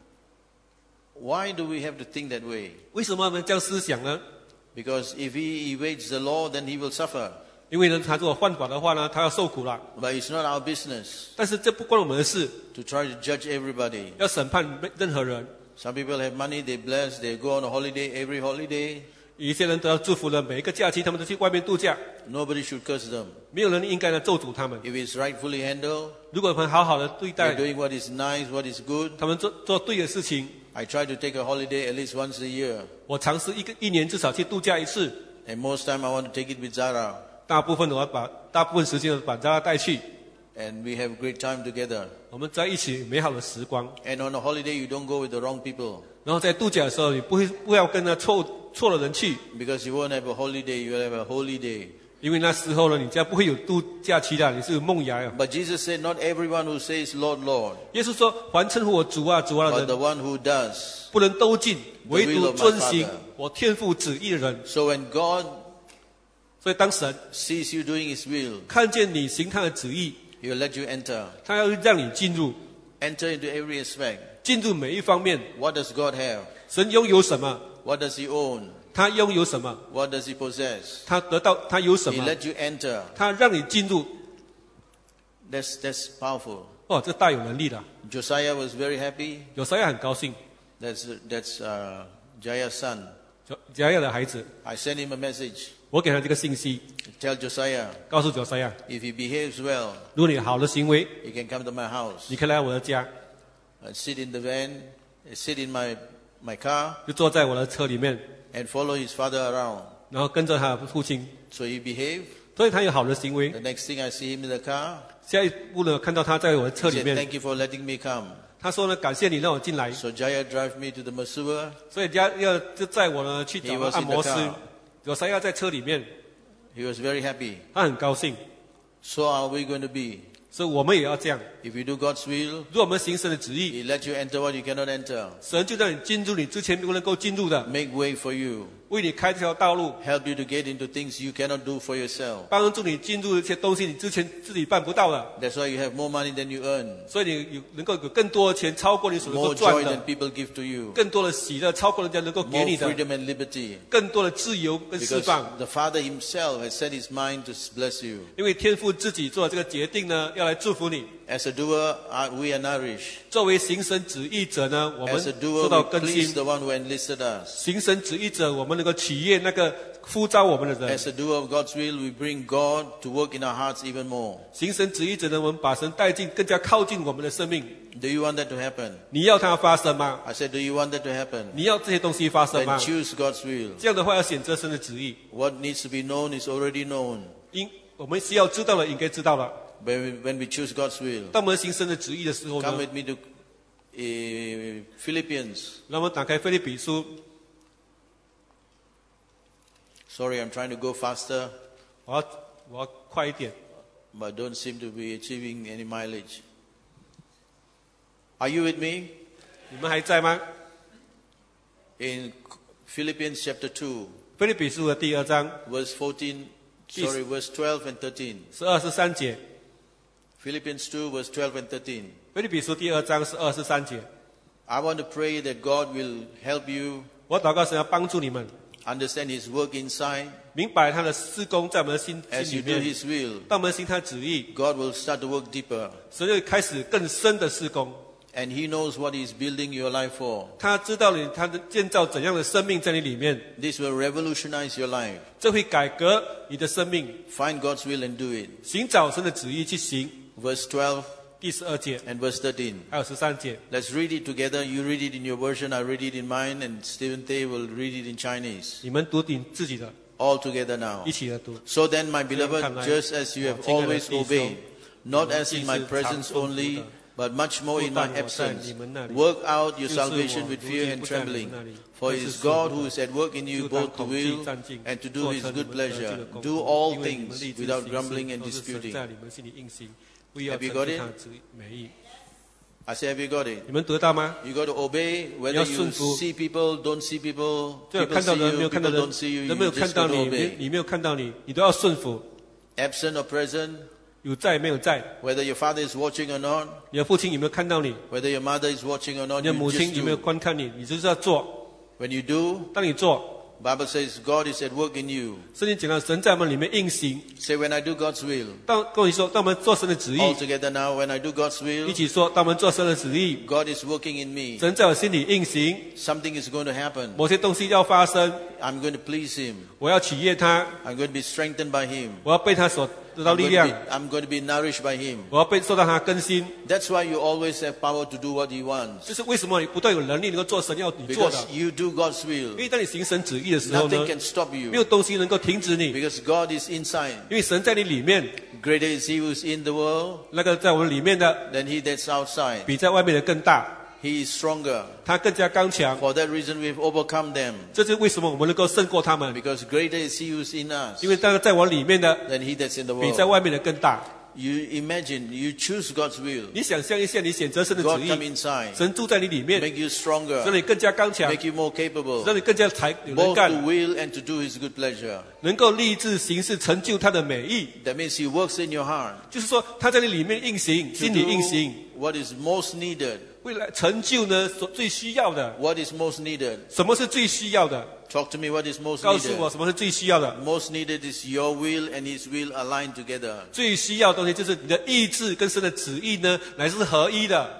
Why do we have to think that way? 为什么我们这样思想呢？ Because if he evades the law, then he will suffer. 因为呢，他如果犯法的话呢，他要受苦了。 But it's not our business 但是这不关我们的事， to try to judge everybody. 要审判任何人。 Some people have money, they bless, they go on a holiday every holiday. 有一些人得到祝福了，每一个假期他们都去外面度假， Nobody should curse them. 没有人应该呢咒诅他们。 If it's rightfully handled, 如果我们好好的对 they're 待 doing what is nice, what is good. 他们做对的事情， I try to take a holiday at least once a year. 我尝试一年至少去度假一次。 And most time I want to take it with Zara. 大部分时间把大家带去， And we have great time together. 我们在一起美好的时光。 And on a holiday, you don't go with the wrong people. 然后在度假的时候，你不要跟那错的人去， Because you won't have a holiday, you will have a holy day. 因为那时候呢，你家不会有度假期的，你是有梦牙呀。 But Jesus said, not everyone who says, Lord, Lord, 耶稣说，凡称呼我主啊主啊的 but 人， the one who does. 不能都进， The 唯 will 独 of my 遵行 Father. 我天父旨意的人。 So when God 所以当神 sees you doing His will, 看见你行他的旨意， He will let you enter. 他要让你进入 Enter into every aspect. 进入每一方面。 What does God have? 神拥有什么？ What does He own? 他拥有什么？ What does He possess? 他得到，他有什 He 么？ let you enter. 他让你进入。 That's powerful. 哦，这大有能力的。 Josiah was very happy. 有时候也很高兴， That's Jaya's son. 贾亚的孩子， I sent him a message. 我给他这个信息， Tell Josiah, 告诉九塞亚， if he behaves well, 如果你好的行为， he can come to my house 你可以来我的家， and sit in the van, sit in my car 就坐在我的车里面， and follow his father around. 然后跟着他的父亲。 So he behaved. 所以他有好的行为。 The next thing I see him in the car, 下一步呢，看到他在我的 he 车里 said, 面， thank you for letting me come. 他说呢，感谢你让我进来， So Jaya drive me to the Masua. 所以就载我呢去找 He was 按摩 in 师 the car.。 有塞亚在车里面， He was very happy. 他很高兴。 So are we going to be? 所以我们也要这样。 If you do God's will, 如果我们行神的旨意， He let you enter what you cannot enter. 神就让你进入你之前不能够进入的， Make way for you. 为你开这条道路， Help you to get into things you cannot do for yourself. 帮助你进入一些东西你之前自己办不到的。 That's why you have more money than you earn. 所以你能够有更多的钱，超过你所能够 More 赚 joy 的 than，people give to you. 更多的喜乐，超过人家能够给 More 你的， freedom and liberty. 更多的自由跟释 Because 放。 the Father Himself has set His mind to bless you. 因为天父自己做了这个决定呢，要来祝福你。 As a doer, we are nourished. 作为行神旨意者呢，我们 As a doer, 受到 we 更 please 新。 the one who enlisted us. 行神旨意者，我们能够取悦那个呼召我们的人。 As a doer of God's will, we bring God to work in our hearts even more. 行神旨意者呢，我们把神带进，更加靠近我们的生命。 Do you want that to happen? 你要它发生吗？ I said, do you want that to happen? 你要这些东西发生 Then 吗？ choose God's will. 这样的话，要选择神的旨意。 What needs to be known is already known. 我们需要知道的，应该知道了。 When we choose God's will. 当我们行神的旨意的时候 Come 呢， with me to Philippians. 让我们打开腓立比书。 Sorry, I'm trying to go faster, 我要快一点。 but don't seem to be achieving any mileage. Are you with me? 你们还在吗？ In Philippians chapter 2, 腓立比书的第2章 verse 14, sorry, verse 12 and 13. 12、13节。 Philippians 2, verse 12 and 13. 腓立比书第2章12、13节。 I want to pray that God will help you 我祷告神要帮助你们 understand His work inside 明白他的施工在我们的心 as 里 you do 面。 His will. 当我们行他的旨意， God will start to work deeper, 神就开始更深的施工。 and He knows what He's building your life for. 他知道他的建造怎样的生命在你里面， This will revolutionize your life. 这会改革你的生命。 Find God's will and do it. 寻找神的旨意去行。 Verse 12, 第12节 and verse 13. 还有13节。 Let's read it together. You read it in your version, I read it in mine, and Stephen Tay will read it in Chinese. 你们读你自己的， All together now. 一起来读。 So then, my beloved, just as you have always obeyed, not as in my presence only, but much more in my absence, work out your salvation with fear and trembling. For it is God who is at work in you both to will and to do His good pleasure. Do all things without grumbling and disputing. Have you got it? I say, have you got it? 你们得到吗？ You got to obey, whether you see people, don't see people, 就有 people 看到 see 人，没 you, 有看到 people 人 don't see you, 人没有 you 看 just 到 got to 你， obey. 你没有看到你，你都要顺服。 Absent or present, 有在没有在？ whether your father is watching or not, 你的父亲有没有看到你？ whether your mother is watching or not, 你的 you 母亲 just 有没有 do. 观看你？你就是要做。 When you do, 当你做， Bible says God is at work in you. 圣经讲到神在我们里面运行。 Say, when I do God's will. 当跟你说，当我们做神的旨意， All together now, when I do God's 一 will, 起说，当我们做神的旨意， God is working in me. 神在我心里运行， Something is going to happen. 某些东西要发生， I'm going to please Him. 我要取悦他， I'm going to be strengthened by Him. 我要被他所得到 I'm 力 going 量， I'm going to be nourished by Him. 我要被受到他更新。 That's why you always have power to do what He wants. 这是为什么你不断有能力能够做神要你做的 Because？you do God's 因 will. 为当你行神旨意的时候呢 Nothing，can stop 没 you. 有东西能够停止你， Because God is inside. 因为神在你里面， Greater is He who is in the world 那个在我们里面的 than He that's outside. 比在外面的更大， He is stronger. 他更加刚强。 For that reason, we've overcome them. 这是为什么我们能够胜过他们？ Because greater is He who is in us 因为那个在我里面的 than He that's in the 比在 world. 外面的更大。 You imagine, you choose God's will. 你想象一下，你选择神的 God 旨 come 意， inside, 神住在你里面， make you stronger, 让你更加刚强， make you more capable, 让你更加才有能 both to 干， will and to do His good pleasure. 能够立志行事，成就他的美意。 That means He works in your heart 就是说，他在你里面运行， to 心里运行， do what is most needed. 为了成就呢所最需要的。 What is most needed? 什么是最需要的？ Talk to me what is most 告诉我 needed. 什么是最需要的？ Most needed is your will and His will aligned together. 最需要的东西就是你的意志跟神的旨意呢，乃是合一的。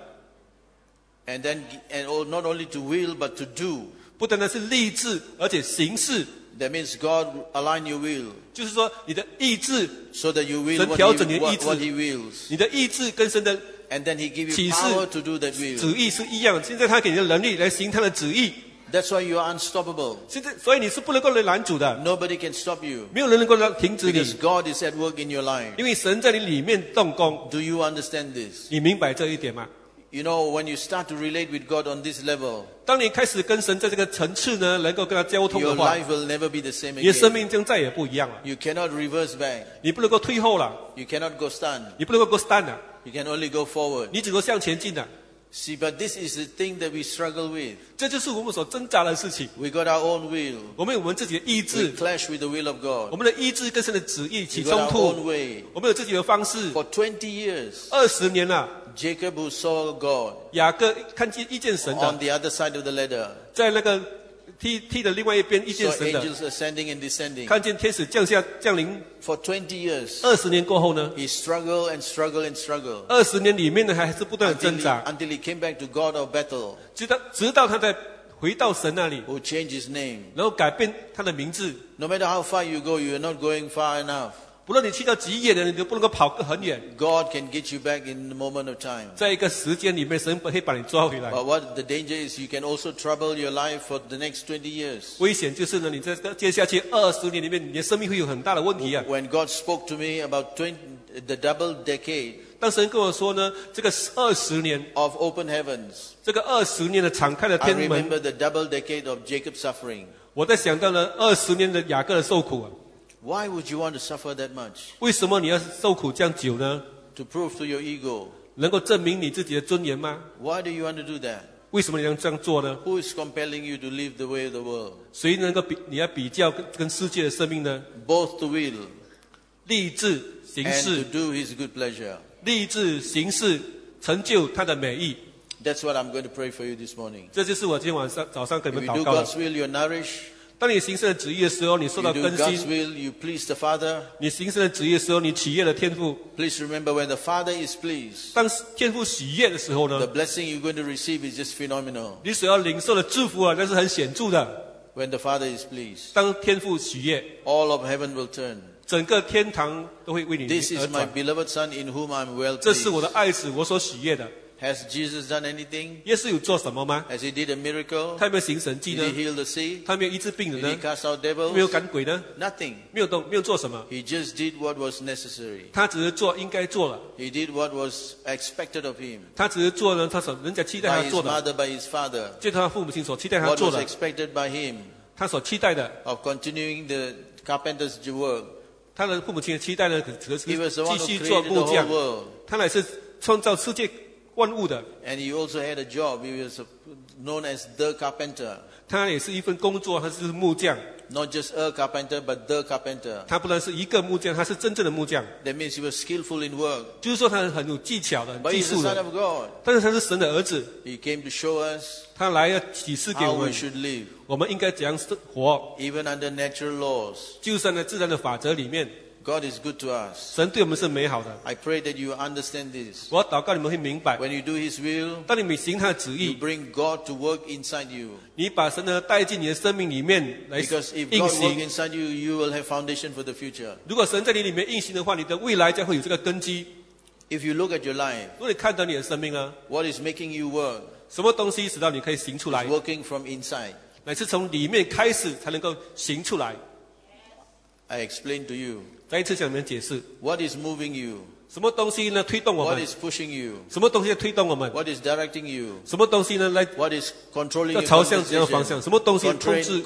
And then, not only to will, but to do. 不单单是立志，而且行事。 That means God align your will 就是说，你的意志， so that you will 神 what 调整你的意 He, 志。 what He wills. 你的意志跟神的 And then He give you 启示 power to do that will. 旨意是一样的。现在他给你的能力来行他的旨意。 That's why you are unstoppable. 现在，所以你是不能够来拦阻的， Nobody can stop you 没有人能够停止 because 你， God is at work in your life. 因为神在你里面动工。 Do you understand this? 你明白这一点吗？ You know, when you start to relate with God on this level, 当你开始跟神在这个层次呢，能够跟他交通 your 的话， life will never be the same 你的生 again. 命将再也不一样了。 You cannot reverse back. 你不能够退后了， You cannot go stand. 你不能够 go stand 了， You can only go forward. 你只能够向前进了。 See, but this is the thing that we struggle with. 这就是我们所挣扎的事情。 We got our own will. 我们有我们自己的意 We 志， clash with the will of 我 God. 们的意志跟神的旨意 We 起 got 冲 our 突 own。way. 我们有自己的方式。 For 20 years, 20年了， Jacob who saw God 雅各看见遇见神 on 的， the other side of the ladder, 在那个梯的另外一边遇见 saw 神的， angels ascending and descending. 看见天使降临。 For 20 years, 20年过后呢， he struggled and struggled and struggled 20年里面呢，还是不断的 until 挣 he, 扎， until he came back to God of battle, 直到他在回到神那里， who changed his name. 然后改变他的名字。 No matter how far you go, you are not going far enough. 不论你去到几远了，你都不能够跑很远。 God can get you back in the moment of time. 在一个时间里面，神可以把你抓回来。 But what the danger is, you can also trouble your life for the next 20 years. 危险就是呢，你在接下去20年里面，你的生命会有很大的问题啊。 When God spoke to me about the double decade 当神跟我说呢，这个20年， of open heavens, 这个20年的敞开的 I 天门， remember the double decade of Jacob's suffering. 我在想到呢20年的雅各的受苦啊。 Why would you want to suffer that much? 为什么你要受苦这样久呢？ To prove to your ego. 能够证明你自己的尊严吗？ Why do you want to do that? 为什么你要这样做呢？ Who is compelling you to live the way of the world? 谁能够你要比较跟世界的生命呢？ Both to will 立志行 and 事 to，do His good pleasure. 立志行事，成就他的美意。 That's what I'm going to pray for you this morning. 这就是我今天早上给 If 你 you 们 do 祷告的。 God's will, you're nourished. 当你行神的旨意的时候，你受 You 到 do 更 God's 新； will, you please the Father. 你行神的旨意的时候，你喜悦了天父。 Please remember, when the Father is pleased, 当天父喜悦的时候 the 呢， blessing you're going to receive is just phenomenal. 你所要领受的祝福啊，那是很显著的。 When the Father is pleased, 当天父喜悦， all of heaven will turn. 整个天堂都会为你 This 而 is my 转。 beloved Son in whom I am well 这是我的 pleased. 爱子，我所喜悦的。 Has Jesus done anything? 耶稣有做什么吗？ Has he did a miracle? 他有没有行神迹 Did 呢 he？heal the sick? 他有没有医治病人 Did he 呢？ cast out 有没有 devils? 赶鬼呢？ Nothing. 没有做什么， He just did what was necessary. 他只是做应该做的， He did what was expected of him 他只是做呢，他所人家期待 by 他 his 做的， mother, by his father. 就他父母亲所期待他 What 做 was 的， expected by him 他所期待的， of continuing the carpenter's work. 他的父母亲的期待呢，可是 He was the one 继 who 续做 created 木 the 匠 whole，world. 他乃是创造世界万物的， And he also had a job. He was known as the carpenter. 他也是一份工作，他是木匠， Not just a carpenter, but the carpenter. 他不但是一个木匠，他是真正的木匠， That means he was skillful in work. 就是说他很有技巧的、很 But 技 he's the 术 Son 的， of God. 但是他是神的儿子， He came to show us 他来要启示给 how 我 we 们， should live, 我们应该怎样活， even under natural laws. 就算在自然的法则里面， God is good to us. 神对我们是美好的。 I pray that you understand this. 我要祷告你们会明白， When you do His will, 当你们行他的旨 you 意， bring God to work inside you. 你把神呢带进你的生命里面来 Because if 运 God works 行。 inside you, you will have foundation for the future. 如果神在你里面运行的话，你的未来将会有这个根基。 If you look at your life, 如果你看到你的生命呢， what is making you work 什么东西使到你可以行出 is 来， working from inside. 乃是从里面开始才能够行出来。 I explained to you. 再一次向你们解释， What is moving you? 什么东西呢推动我 What 们？ is pushing you? 什么东西在推动我们？ What is directing you? 什么东西呢来 What is controlling 要 your 朝向怎样的方向？ conversation? 什么东西控制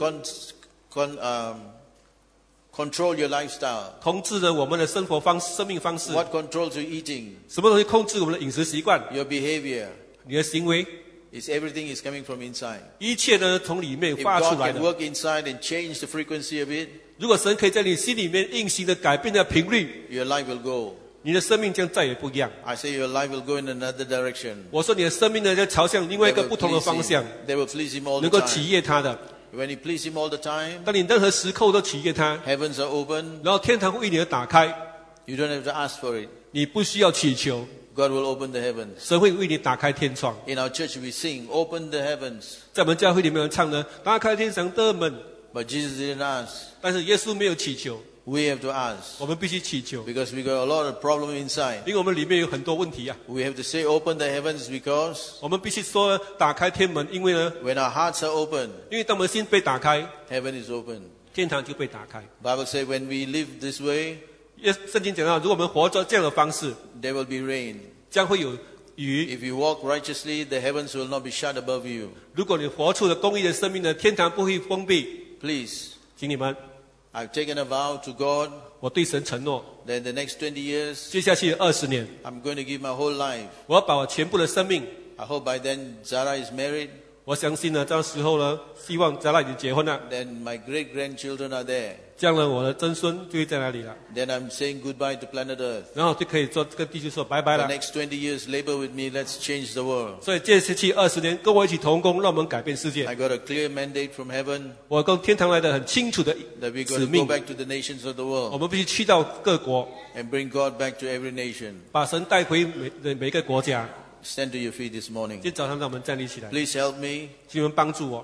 Control your lifestyle. 控制了我们的生活方式、生命方式？ What controls your eating? 什么东西控制我们的饮食习惯？ Your behavior. 你的行为？ Is everything is coming from inside. 一切呢从里面 If 发出 God 来 can 的。 work inside and change the frequency of it, 如果神可以在你心里面运行的改变的频率， your life will go. 你的生命将再也不一样。 I say your life will go in another direction. 我说你的生命呢，要朝向另外一 That 个 will 不同的 please 方向， him. That will please him all 能 the 够喜 time. 悦他的。 When you please him all the time, 当你任何时刻都喜悦他， heavens are open. 然后天堂会为你而打开， You don't have to ask for it. 你不需要祈求， God will open the heavens. 神会为你打开天窗。 In our church we sing, open the heavens. 在我们教会里面有人唱呢，打开天上的门， But Jesus didn't ask. 但是耶稣没有祈求， We have to ask. 我们必须祈求， Because we got a lot of problem inside. 因为我们里面有很多问题啊。 We have to say open the heavens because 我们必须说打开天门，因为呢， when our hearts are open, 因为当我们心被打开， heaven is open. 天堂就被打开。 Bible says when we live this way, 圣经讲到，如果我们活着这样的方式， there will be rain. 将会有雨。 If you walk righteously, the heavens will not be shut above you. 如果你活出了公义的生命呢，天堂不会封闭。 Please, 请你们， I've taken a vow to God 我对神承诺， that the next 20 years, 接下去的20年， I'm going to give my whole life. 我要把我全部的生命。 I hope by then Zara is married, 我相信呢，到时候呢，希望在那里结婚了， then my great grandchildren are there. 这样呢，我的曾孙就会在那里了， Then I'm saying goodbye to planet Earth. 然后就可以做跟地球说拜拜 The 了。 next 20 years, labor with me, let's change the world. 所以接下去20年，跟我一起同工，让我们改变世界 I。got a clear mandate from heaven 我跟天堂来的很清楚的 that we're 使 going to go 命， back to the nations of the 我 world 们必须去到各国， and bring God back to every nation. 把神带回每个国家。 Stand to your feet this 今 morning. 天早上让我们站立起来， Please help me. 请你们帮助我，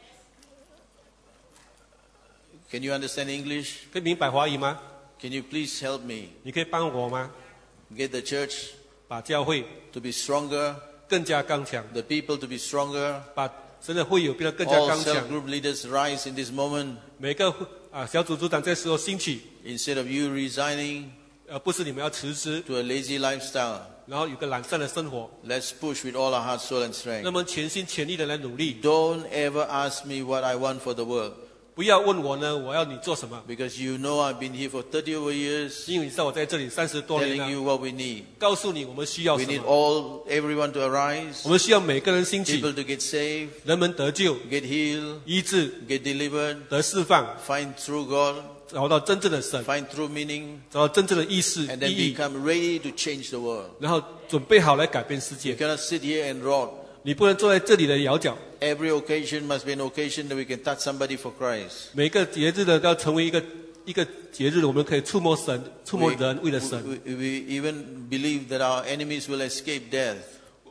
Can you understand English? 可以明白华语吗？ Can you please help me 你可以帮我吗？ get the church 把教会 to be stronger, 更加刚强， the people to be stronger, 把神的会友变得更加 all 刚 cell 强。 group leaders rise in this moment 每个小组组长这时候兴起， instead of you resigning 不是你们要辞职， to a lazy lifestyle. 然后有个懒散的生活， Let's push with all our heart, soul, and 那 strength. 么全心全力的来努力。 Don't ever ask me what I want for the world 不要问我呢，我要你做什么？ because you know I've been here for 30 over years 因为你知道我在这里30多年 telling 了， you what we need. 告诉你我们需要 We 什 need 么。 everyone to arise, 我们需要每个人兴起， people to get saved, 人们得救、 get healed, 医治、 get delivered, 得释放， find true God, 找到真正的神， find true meaning, 找到真正的意识 and then 意义， become ready to change the world. 然后准备好来改变世 You 界。 cannot sit here and rot. 你不能坐在这里的摇脚， Every occasion must be an occasion that we can touch somebody for Christ. 每个节日的要成为一个节日，我们可以触摸神、触摸人，为了神。 we even believe that our enemies will escape death.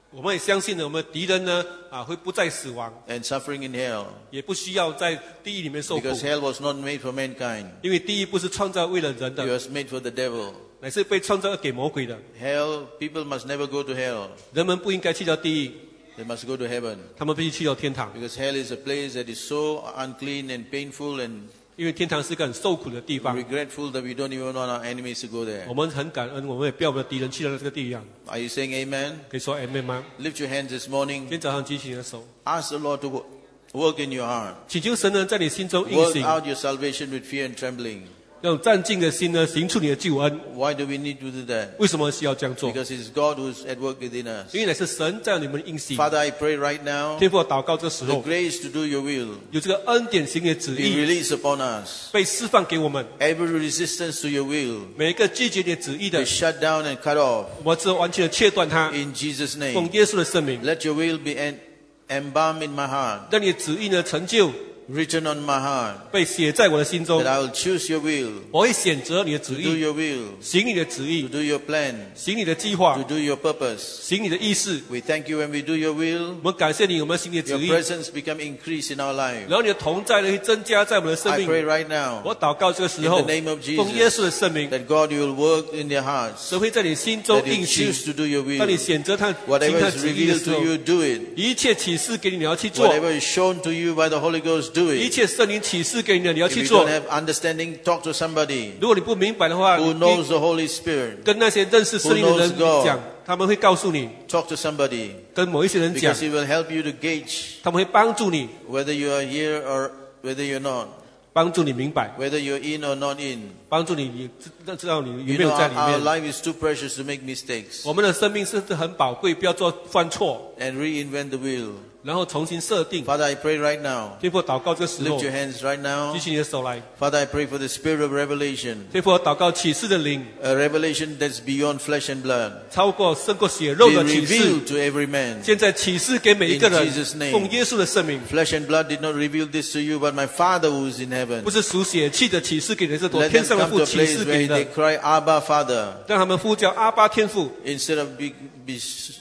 我们也相信呢，我们的敌人呢会不再死亡， and suffering in hell. 也不需要在地狱里面受苦， Because hell was not made for mankind. 因为地狱不是创造为了人 It 的， was made for the devil. 乃是被创造给魔鬼的。 Hell, people must never go to hell. 人们不应该去到地狱， They must go to heaven. 他们必须去到天堂， Because hell is a place that is so unclean and painful and 因为天堂是一个很受苦的地方。 regretful that we don't even want our enemies to go there. 我们很感恩，我们也不要我们的敌人去到这个地狱。 Are you saying amen? 可以说 Amen 吗？ Lift your hands this 今 morning. 天早上举起你的手， Ask the Lord to work in your heart. 祈求神呢在你心中运 Work 行， out your salvation with fear and trembling. 用战兢的心呢行出你的救恩。 Why do we need to do that? 为什么需要这样做？ Because it is God who is at work within us. 因为乃是神在你们运行。 Father, I pray right now, 天父，我祷告这时 the 候 grace to do your will 有这个恩典行你的旨 be 意 released upon us. 被释放给我们， Every resistance to your will 每一个拒绝你的旨意 be 的， shut down and cut off 我只完全的切断它。 in Jesus' 奉 name. 耶稣的圣名， Let your will be embalmed in my heart, 让你的旨意呢成就， written on my heart, 被写在我的心中 that。I will choose your will, 我会选择你的旨 to do 意， your will, 行你的旨 to 意， do your plan, 行你的计划 to，do your purpose. 行你的意思。 We thank you when we do your will. 我们感谢你，我们行你的 Your 旨意， presence become increased in our life. 然后你的同在呢会增加在我们的生 I 命。 pray right now 我祷告这个时候， in the name of Jesus 奉耶稣的圣名， that God you will work in their hearts, 神会在你心中 that you 运行。 choose to do your 当你 will. 选择他行 Whatever 他 is 旨意的 revealed 时候 to，you, do it. 一切启示给你，你要去做； Whatever is shown to you by the Holy Ghost, do 一 it. 切圣灵启示给你的，你要 If 去 you 做 don't。have understanding, talk to somebody 如果你不明白的话， who 你 knows the Holy Spirit. 跟那些认识圣灵的人 Who knows God 讲，他们会告诉你； Talk to somebody 跟某一些人讲 because，it will help you to gauge 他们会帮助你， whether you are here or whether you're not, 帮助你明白， whether you're in or not in. 帮助你知道你有 You 没有 know, 在里 our 面。 life is too precious to make mistakes 我们的生命是很宝贵，不要做犯错， and reinvent the wheel. 然后重新设定。 Father, I pray right now. 天父，祷告这时候 Lift，your hands right now. 举起你的手来。 Father, I pray for the spirit of revelation, 天父，祷告启示的灵， a revelation that's beyond flesh and blood. 超过胜过血 Be 肉的启示。 revealed to every man. 现在启示给每一个人 In Jesus' name， 奉耶稣的圣名， Flesh and blood did not reveal this to you, but my Father who is in heaven. 不是属血气的启示给你，是我 Let 天 them 上的 come to 父 a 启 place 示给 where 你 they 的， cry, Abba, Father, 让他们呼叫阿巴天父， instead of be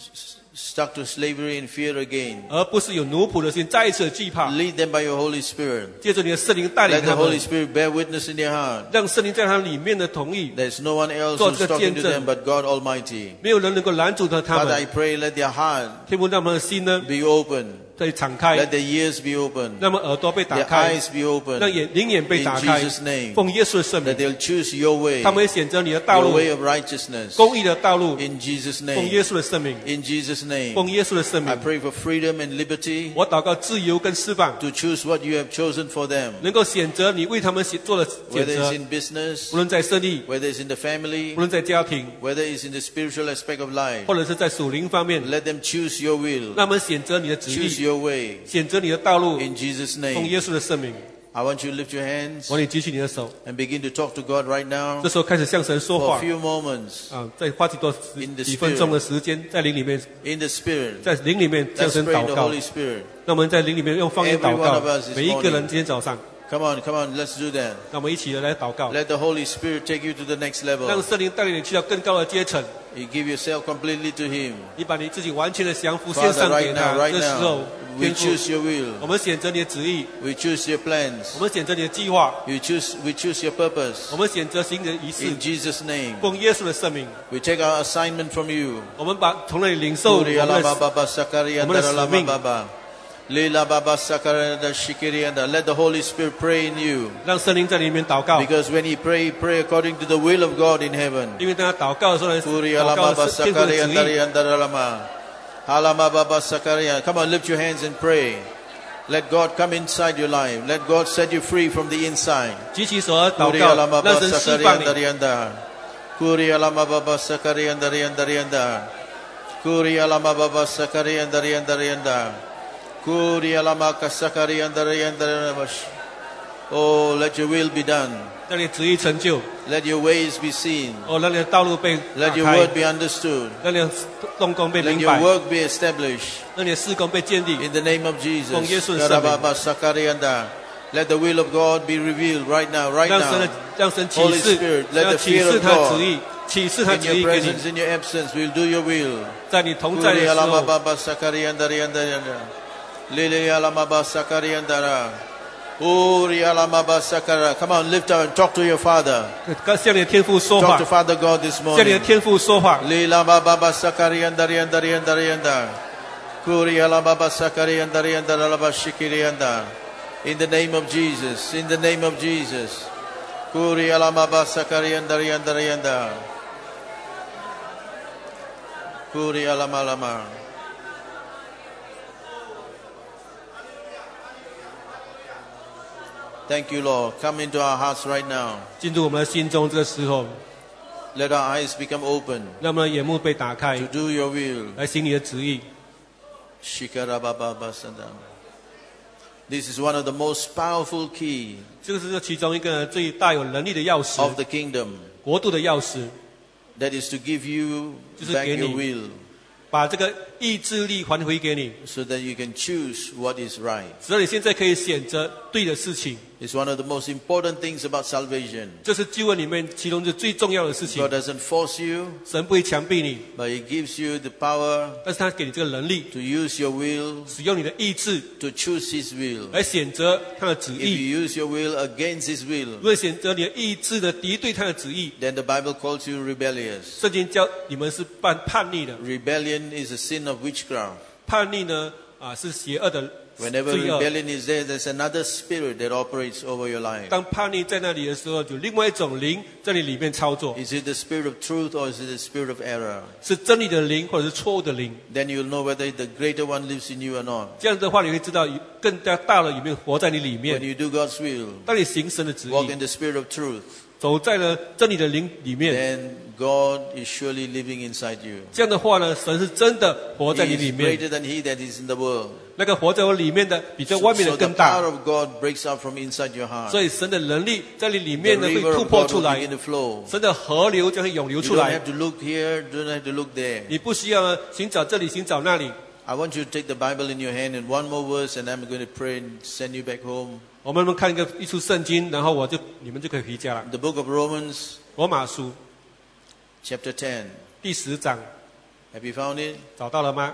stuck to slavery and fear again. 而不是有奴仆的心，再一次的惧怕。 Lead them by your Holy Spirit. 借着你的圣灵带领 Let the 他们 Holy，Spirit bear witness in their heart. 让圣灵在他里面的同意， There's no one else 做 who's 这个 talking to 见证。 them but God Almighty. 没有人能够拦阻他 Father, 们。 I pray, let their heart 天父，让他们的心呢 be open. 可以敞开， Let their ears be open. 让他们耳朵被打 Their 开， eyes be open. 让灵眼被 In 打开 Jesus' name.。 奉耶稣的圣 That 名， they'll choose your way. 他们会选择你的道 Your 路， way of righteousness. 公义的道路。 In Jesus' 奉耶 name. 稣的圣名， In Jesus' name. 奉耶稣的圣 I 名， pray for freedom and liberty 我祷告自由跟释放， to choose what you have chosen for them. 能够选择你为他们做的选 Whether 择 it's，in business, 无论在生意， whether it's in the family, 无论在家庭， whether it's in the spiritual aspect of life. 或者是在属灵方面， Let them choose your will. 让他们选择你的旨 Choose 意， your way. 选择你的道路。 In Jesus' 奉 name. 耶稣的圣名， I want you to lift your hands 我让你举起你的手， and begin to talk to God right now 这时候开始向神说 for 话 a few moments 啊！再花 In the 几分钟的时间，在灵里面， in the Spirit. 在灵里面向 Let's 神 pray in 祷 the 告。 Holy Spirit. 那我们在灵里面用方言祷 Every one of 告 us，this 每一个人 morning 今天早上， Come on, let's do that. 让我们一起的来祷告， Let the Holy Spirit take you to the next 让 level. 圣灵带领你去到更高的阶层。 You give yourself completely to Him. 你把你自己完全的降服献 Father, 上 right 给他 now,。right 这时候 now,，we 天父， choose your will. 我们选择你的旨意， We choose your plans. 我们选择你的计划， We choose your purpose. 我们选择行你的仪式， In Jesus' name. 奉耶稣的圣名， We take our assignment from you. 我们把从那里领受我们 Uri ala 的 baba sakari 我们的使 andara 命 lama baba. Lila baba sakari and shikiri and let the Holy Spirit pray in you. 让圣灵在里面祷告。 Because when He pray according to the will of God in heaven. 因为当他祷告的时候呢， Uri 祷 ala 告 baba 的是天父的 sakari 旨 andari 意。 andara lama. Halama baba sakari. Come on, lift your hands and pray. Let God come inside your life. Let God set you free from the inside. 举起手来祷 Kuri alama 告，让 baba 神释 sakari 放你。 andari andar. Kuri alama baba sakari andari andari andar. Kuri alama baba sakari andari andari andar. Kuri alama kasakari andari andari andar. Oh, let your will be done. 让你旨意成就， Let your ways be seen. 哦，让你的道路被打 Let your 开 word，be understood. 让你的动工被 Let 明 your 白， work be established. 让你的事工被建立。 In the name of Jesus. 奉耶稣的圣名。 Karababa sakari andar. Let the will of God be revealed right now, right 让神的 now. 让神启 Holy 示 Spirit,，let 要 the 启 fear 示 of 他的旨意 God， 启示他 In 旨 your 意给你， presence, in your absence, we'll do your will. 在你同在的 Kuri 时 alama 候， baba sakari andari andari andari. Lili alama baba sakari andara. Uri alama baba sakara. Come on, lift up and talk to your Father. 向你的天父说 Talk 话 to，Father God this 向你的 morning. 天父说话。 Lila baba sakari andari andari andari andari. Kuri alama baba sakari andari andari alaba shikiri andari. In the name of Jesus, in the name of Jesus. Kuri alama baba sakari andari andari andari. Kuri alama lama. Thank you, Lord. Come into our hearts right now. 进入我们的心中，这个时候， Let our eyes become open 让我们的眼目被打开 to，do your will. 来行你的旨意。 Shikarabababasada. This is one of the most powerful key 这个是这其中一个最大有能力的钥匙， of the kingdom. 国度的钥匙， That is to give you 就是 back 给你 your will 把这个意志力还回给你， so that you can choose what is right. 使得你现在可以选择对的事情。 It's one of the most important things about salvation. 这是救恩里面其中最重要的事情 God。doesn't force you, 神不会强逼你， but He gives you the power 但是他给你这个能力， to use your will 使用你的意志 to choose His will. 来选择他的旨 If 意。 you use your will against His 如 will, 果选择你的意志的敌对他的旨意， then the Bible calls you rebellious. 圣经教你们是叛逆的。 Rebellion is a sin of witchcraft. 叛逆呢，是邪恶的 Whenever 罪恶。 rebellion is there, there's another spirit that operates over your life. 当叛逆在那里的时候，有另外一种灵在你里面操作， Is it the spirit of truth or is it the spirit of error? 是真理的灵或者是错误的灵。 Then you'll know whether the greater one lives in you or not. 这样子的话，你会知道更加大的有没有活在你里 When 面。 you do God's will, 当你行神的旨 walk 意， in the spirit of truth, 走在了真理的灵里面， then God is surely living inside you. 这样的话呢，神是真的活在 He 你里 is 面。 greater than he that is in the world. 那个活在我里面的，比在外面 So 的 the 更大 power。of God breaks out from inside your heart. 所以神的能力在你里 The 面呢会 river 突 of 破 God 出 will 来 begin，to flow. 神的河流将会涌流 You 出 don't 来。 have to look here, don't have to look there. 你不需要呢寻找这里，寻找那里。 I want you to take the Bible in your hand and one more verse and I'm going to pray and send you back home. 我们看一处圣经，然后你们就可以回家了。 The book of Romans, 罗马书 chapter 10. 第10章， Have you found it? 找到了吗？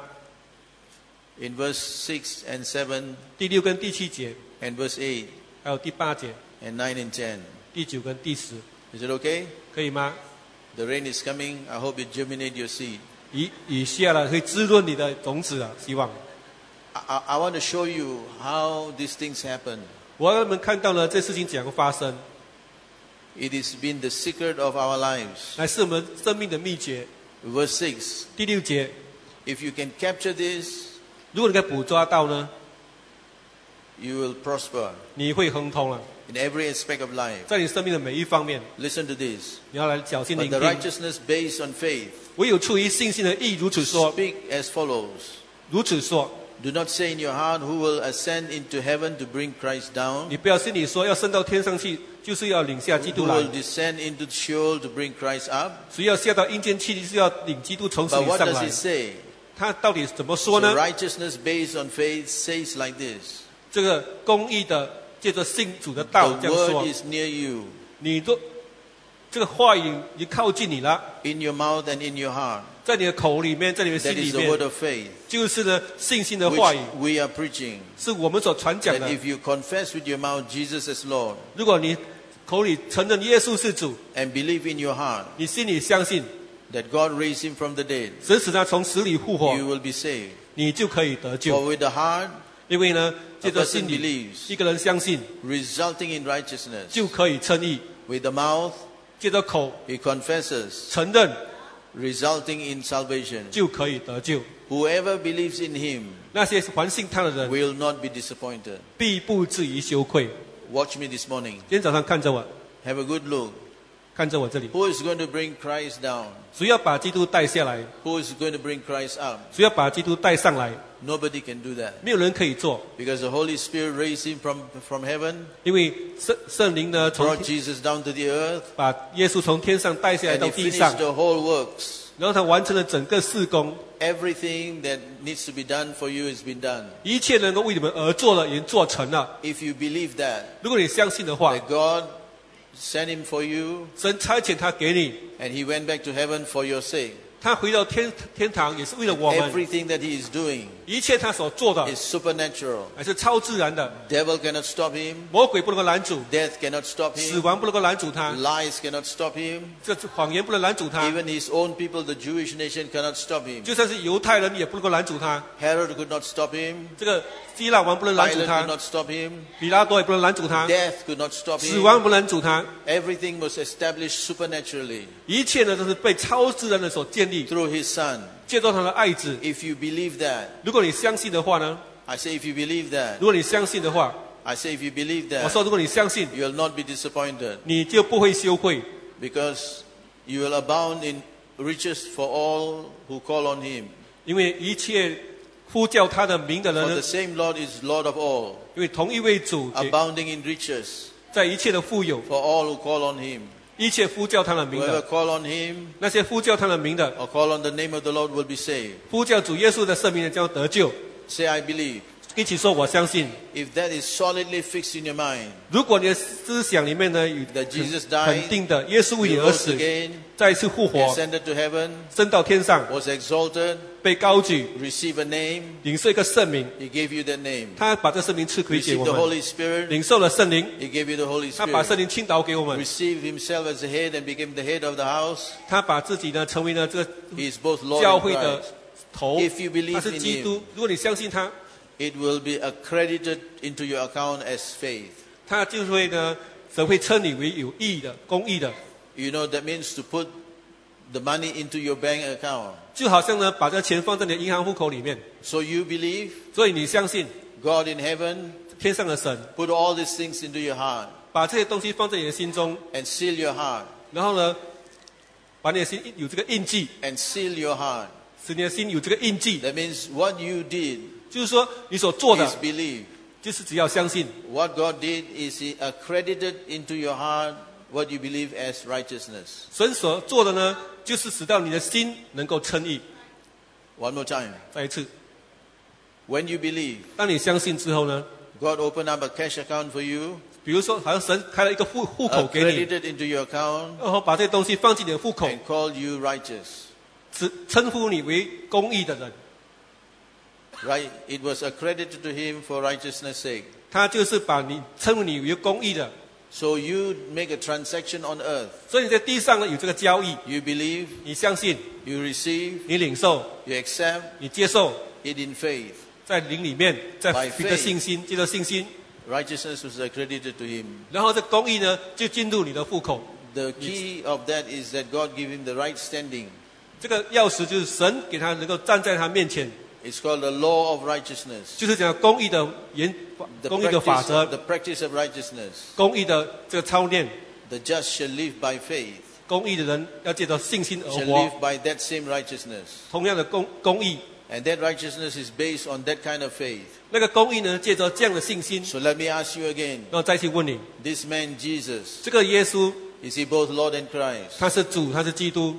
In verse 6 and 7 第6跟第7节， and verse 8 还有第8节、 and 9 and 10. 第9跟第10， Is it okay? 可以吗？ The rain is coming. I hope it germinate your seed. 雨下了，会滋润你的种子啊！希望 I want to show you how these things happen. 我让你们看到了这事情怎样发生， It has been the secret of our lives. 乃是我们生命的秘诀。 Verse 6. 第6节， If you can capture this, 如果你可以捕捉到呢， you will prosper 你会亨通了， in every aspect of life. 在你生命的每一方面， Listen to this. 你要来小心 But 聆 the 听。 righteousness based on faith 唯有出于信心的义，如此说， speak as follows. 如此说， Do not say in your heart, who will ascend into heaven to bring Christ down? 你不要心里说要升到天上去，就是要领下基 Who 督来 will；descend into Sheol to bring Christ up? 谁要下到阴间去，就是要领基督从死 But 里 what 上 does 来 it。say? 他到底怎么 So 说呢？ righteousness based on faith says like this. 这个公义的借着信主的道 The 这样说 word，is near you, 你都这个话语已经靠近你了， in your mouth and in your heart. 在你的口里面，在你的 That 心里 is the word 面， of faith, 就是呢信心的话 which 语， we are preaching. 是我们所传讲 That 的。 if you confess with your mouth Jesus as Lord 如果你口里承认耶稣是主， and believe in your heart 你心里相信 that God raised him from the dead, 神使他从死里复活， you will be saved. 你就可以得 For 救。 with the heart, 因为呢，借着 a person 心里， believes, 一个人相信， resulting in righteousness. 就可以称义； With the mouth, 借着口 he confesses, 承认， resulting in salvation. 就可以得救。 Whoever believes in him 那些还信他的人， will not be disappointed. 必不至于羞愧。 Watch me this morning. 今天早上看着我， Have a good look. 看着我这里， Who is going to bring Christ down? 谁要把基督带下来？ Who is going to bring Christ up? 谁要把基督带上来？ Nobody can do that. 没有人可以做， Because the Holy Spirit raised him from heaven, 因为圣灵呢，从 brought Jesus down to the earth, 把耶稣从天上带下来 and 到 he 地上 finished，the whole works. 然后他完成了整个事工， Everything that needs to be done for you has been done. 一切能够为你们而做了，已经做成了。 If you believe that, 如果你相信的话， that God sent him for you, 神差遣他给你， and he went back to heaven for your sake. 他回到天堂也是为了我们， Everything that he is doing 一切他所做的 is supernatural. 还是超自然的， Devil cannot stop him. 魔鬼不能够拦阻， Death cannot stop 死 him. 亡不能够拦阻他， Lies cannot stop him. 这谎言不能拦阻他， Even his own people, the Jewish nation, cannot stop him. 就算是犹太人也不能够拦阻他， Herod could not stop him. 这个希腊王不能拦阻 Pilate could 他， not stop him. 比拉多也不能拦阻他， Death could not stop 死 him. 亡不能拦阻他， Everything was established supernaturally 一切呢都是被超自然的所建立， through his son. 借助他的爱子。 If you believe that, 如果你相信的话呢？ I say if you believe that, 如果你相信的话， I say if you believe 我 that, 说如果你相信， you will not be disappointed 你就不会羞愧， because you will abound in riches for all who call on him. 因为一切呼叫他的名的 For 人 the 呢， same Lord is Lord of all, 因为同一位主给 abounding in riches 在一切的富有， for all who call on him. 一切呼叫他的名 Whoever 的， call on him 那些呼叫他的名的， or call on the name of the Lord will be saved. 呼叫主耶稣的圣名的将得救。 Say, I believe. 一起说我相信。 If that is solidly fixed in your mind, 如果你的思想里面呢有 That Jesus died, 肯定的，耶稣为你 he 而 rose 死， again, 再一次复活， ascended to heaven, 升到天上， was exalted, 被高举， receive a name, 领受一个圣名。 he gave you that name. 他把这圣名赐给 Receive 我 the 们， Holy Spirit, 领受了圣灵， he gave you the Holy 他把圣 Spirit. 灵倾倒给我们， Received himself as the head and became the head of the house. 他把自己呢成为了这个 He is both Lord 教 and 会的 Christ. 头 If you believe， 他是 in 基督。如果你相信他， It will be accredited into your account as faith. 他就会呢，神会称你为有义的、公义的， You know that means to put the money into your bank account. 就好像呢把这钱放在你的银行户口里面。 So you believe 所以你相信 God in heaven 天上的神 put all these things into your heart 把这些东西放在你的心中， and seal your heart 然后呢，把你的心有这个印记， and seal your heart. 使你的心有这个印记。 That means what you did 就是说，你所做的 is believe. 就是只要相信， What God did is He accredited into your heart what you believe as righteousness. 神所做的呢，就是使到你的心能够称义。 One more time. 再一次， When you believe, 当你相信之后呢， God opened up a cash account for you, 比如说，好像神开了一个户口给你， accredited into your account, 然后把这些东西放进你的户口， and called you righteous. 称呼你为公义的人。 Right? It was accredited to Him for righteousness' sake. 他就是把你称为你为公义的， So you make a transaction on earth. 所以你在地上呢有这个交易， You believe, 你相信， you receive, 你领受， you accept 你接受， it in faith. 在灵里面，在 By 凭着 faith 信心，接着信心， Righteousness was accredited to Him. 然后这公义呢就进入你的户口。 The key of that is that God gave Him the right standing. 这个钥匙就是神给他能够站在他面前， It's called the law of righteousness. 就是讲公义的公义的法 The 则， practice of righteousness. 公义的这个操练， The just shall live by faith. 公义的人要借着信心而 Shall 活。 live by that same righteousness. 同样的公义， And that righteousness is based on that kind of faith. 那个公义呢，借着这样的信心， So let me ask you again. 然后再去问你， This man Jesus, 这个耶稣 is he both Lord and Christ? 他是主，他是基督，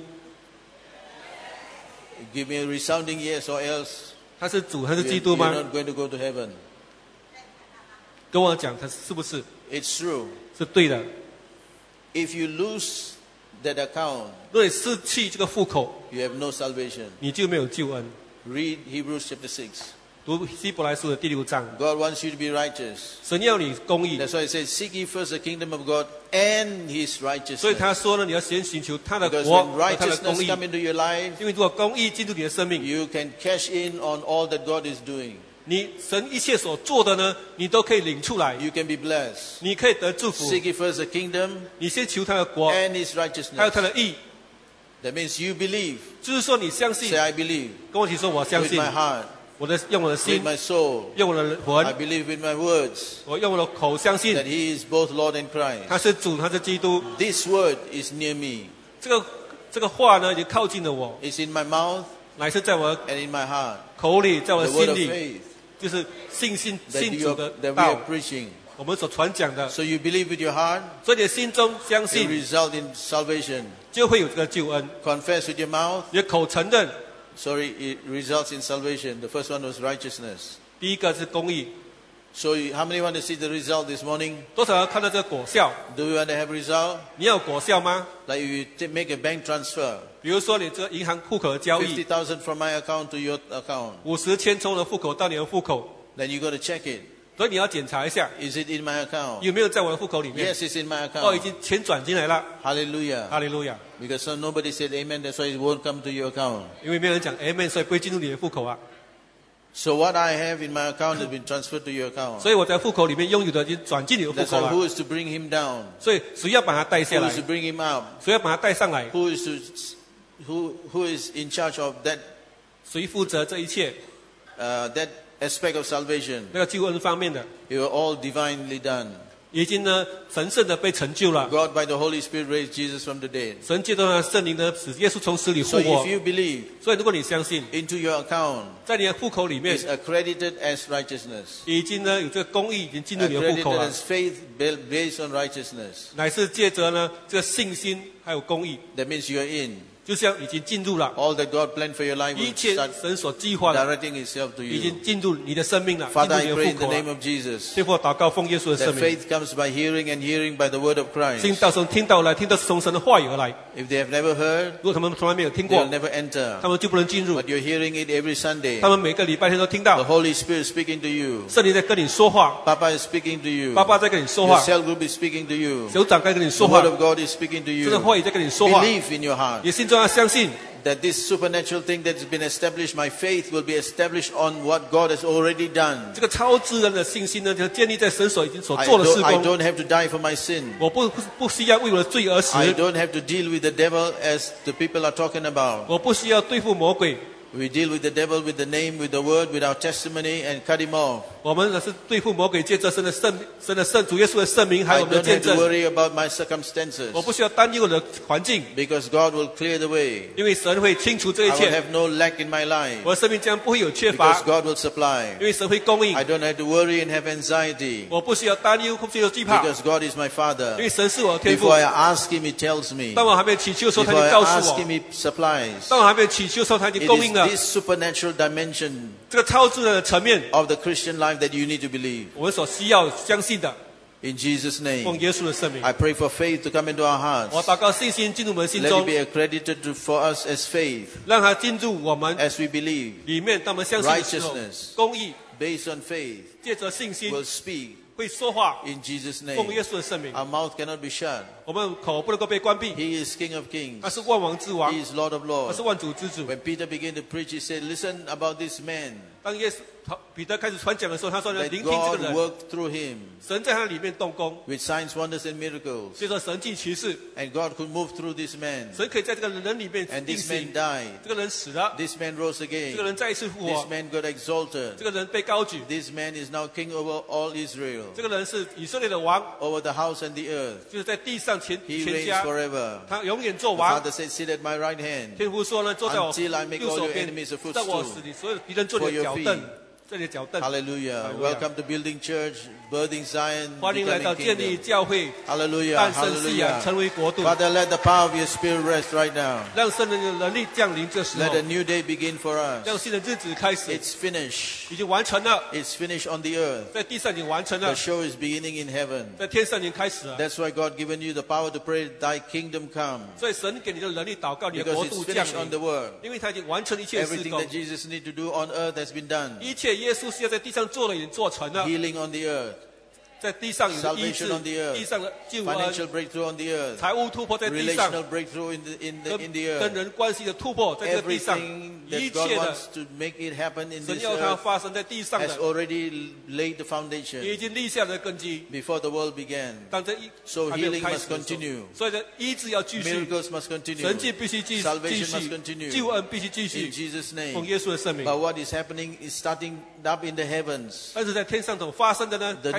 Give me a resounding yes or else 他是主，他是 you're, 基督 you're 吗？ not going to go to heaven. 跟我讲，他是不是？ It's true. 是对的。 If you lose that account, 如果你失去这个户口， you have no salvation. 你就没有救恩。 Read Hebrews chapter 6. 读希伯来书的第6章， God wants you to be righteous. 神要你公义， That's why it says, seek ye first the kingdom of God and His 所以 righteousness. 他说呢，你要先寻求他的 Because 国 when 和他的公 righteousness 义， come into your life, 因为如果公义进入你的生命， you can cash in on all that God is doing. 你神一切所做的呢，你都可以领出来， You can be blessed. 你可以得祝福。 Seek ye first the kingdom 你先求他的国， and His 还有 righteousness. 他的义， That means you believe. 就是说你相信 Say, I believe 跟我一起说，我相 with 信， my heart, 用我的 with 心， my soul. 用我的 I 魂， believe with my words 我用我的口相信 that He is both Lord and Christ. 他是主，他是基督。 This word is near me. 这个话呢，已经靠近了我， It's in my mouth 乃是在我的 and in my heart. 口里，在我 The 的 word 心 of 里， faith 就是信 that 信主的 we 道 are，preaching. 我们所传讲的。 So you believe with your heart, 所以你的心中相 it 信， result in salvation. 就会有这个救恩。 Confess with your mouth, 你的口承认， it results in salvation. The first one was righteousness. 第一个是公义， So how many want to see the result this morning? 多少人看到这个果效？ Do you want to have result? 你要有果效吗？ Like you make a bank transfer, 比如说你这个银行户口的交易， 50,000 from my account to your account. 50千从我的户口到你的户口， Then you got to check it. 所以你要检查一下 Is it in my account? 有没有在我的户口里面。 Yes, it's in my 哦，已 account. 经钱转进来了， Hallelujah. 哈利路亚！ Because nobody said amen, that's why it won't come to your account. 因为没有人讲 Amen， 所以不会进入你的户口啊。 So what I have in my account has been transferred to your account. 所以我在户口里面拥有的已经转进你的户 That's 口 why 了。 who is to bring him down? 所以谁要把它带下 Who 来 is？to bring him up? 谁要把它带上来？ Who is in charge of that 谁负责这一切？ that aspect of salvation? 那个救恩方面的， You are all divinely done. 已经呢神圣的被成就了。 God by the Holy Spirit raised Jesus from the dead. 神借着那圣灵的使耶稣从死里 So 复活 if。you believe 所以如果你相信， into your account, 在你的户口里面 is accredited as righteousness. 已经呢有这个公义已经进入你的户口 Accredited 了， as faith based on righteousness. 乃是借着呢这个信心还有公义， That means you are in. 就像已经进入了 All that God planned for your life 一 will 切 start 神所计划的， directing itself to 已 you. 经进入你的生命了，进 Father, 入 I 你的 pray 户 in the 口 name 了。 of Jesus 最后祷告奉耶稣的 that 圣名， faith comes by hearing and hearing by the word of 信 Christ. 到从听到来，听到是从神的话语而来。 If they have never heard, 如果他们从来没有听 they 过 will，never enter. 他们就不能进入。 But you're hearing it every Sunday. 他们每个礼拜天都听 The 到 Holy Spirit speaking to you. 圣灵在跟你说话， Papa is speaking to you. 爸爸在跟你说 Your 话， cell group is speaking to you. 酋长在跟你 The 说话 word，of God is speaking to 这个 you. 话语在跟你说话。 Believe in your heart 你心中要相信， that this supernatural thing that has been established, my faith will be established on what God has already done. 这个超自然的信心呢，就建立在神所已经所 I 做的事 don't 工。 have to die for my sin. 我不需要为我的罪而死， I don't have to deal with the devil as the people are talking about. 我不需要对付魔鬼， We deal with the devil with the name, with the word, with our testimony, and cut him off. 我们呢是对付魔鬼，借着神的圣主耶稣的圣名，还 I 有我们的 don't 见 have to 证。 worry about my circumstances 我不需要担忧我的环境， because God will clear the way. 因为神会清除这 I 一 will 切， have no lack in my life 我的生命将不会有缺 because 乏， God will supply. 因为神会供应 I。don't have to worry and have anxiety 我不需要担忧，不需要惧怕， because God is my 因 Father. 为神是我的天父 Before。I ask Him, He tells me. 当我还没有祈求的时候，他 Before 就 I 告诉 ask 我； Him, He supplies. 当我还没有祈求的时候，他已 It 经供应了 is。this supernatural dimension 这个超自然的层面， of the Christian life that you need to believe. 我们所需要相信的， In Jesus' 奉 name, 耶稣的圣名。 I pray for faith to come into our 我 hearts. 祷告信心进入我们心 Let it 中， be accredited for us as faith, 让它进入我们 as we believe. 里面。当我们相信的时候 Righteousness， 公义 Based on faith, 借着信心 will speak 会说话， in Jesus' 奉耶 name. 稣的圣名。 Our mouth cannot be shut. 我们口不能够被关闭， He is King of 他 kings. 是万王之王， He is Lord of 他 lords. 是万主之主。 When Peter began to preach, he said, listen about this man. 当彼得开始传讲的时候，他说：“要 Let 聆听这 God 个人， work through him 神在他里面动工， with signs, wonders, and miracles. 借着神迹奇事， And God could move through this man. 神可以在这个人里面 And 运 this man 行。 died. 这个人死了， This man rose 这个 again. 人再一次复 This 活， man got exalted. 这个人被高举， This man is now king over all Israel, 这个人是以色列的王， over the house and the earth. 就是在地上全 He 全 reigns 家， forever. 他永远做 The 王。 Father said, sit at my right hand. 天父说呢，坐在我 Until I make 右 all 手 your 边 enemies a，footstool 在我使你所有的敌人做你 for 的 your 脚 feet. 凳，这里的脚凳。 Hallelujah. Hallelujah. Welcome to Building Church, Birthing Zion, 欢迎来到 becoming 建立 kingdom. 教会， Hallelujah. 诞生信仰，成 Hallelujah. 为国度， Father, let the power of your spirit rest right now. 让圣灵的能力降临。这时 Let 候 a，new day begin for 让 us. 新的日子开始， It's finished. 已经完成了， It's finished on the earth. 在地上已经完成 The 了， show is beginning in heaven. 在天上已经开始了。 That's why God given you the power to pray, thy kingdom come. 所以神给你的能力祷告，你的国 Because 度 it's 降 finished on 临 the，word. 因为他已经完成一切事 Everything 工 that，Jesus need to do on earth has been done. 一切耶稣是要在地上做的已经做成了， Healing on the earth. 在地上有的医治 Salvation on the earth， 地上的救 Financial 恩， breakthrough on the earth. 财务突破在地上， Relational breakthrough in the 跟 earth. 人关系的突破在这个地上， Everything 一 that God 切的 wants to make it happen in 神 this 要它 earth 发生在地上 has 的， already laid the 也已 foundation 经立下了根基。 before the world began. 当这一 So 还没有 healing 开 must 始的时候 continue. 所以呢，医治要继续， Miracles must continue. 神迹必须继 Salvation must 续， continue. 救恩必须继 In 续， Jesus' 奉 name. 耶稣的圣名。 But what is happening is starting up in the heavens. 但是在天上所发生的呢， The 开始 new 的 way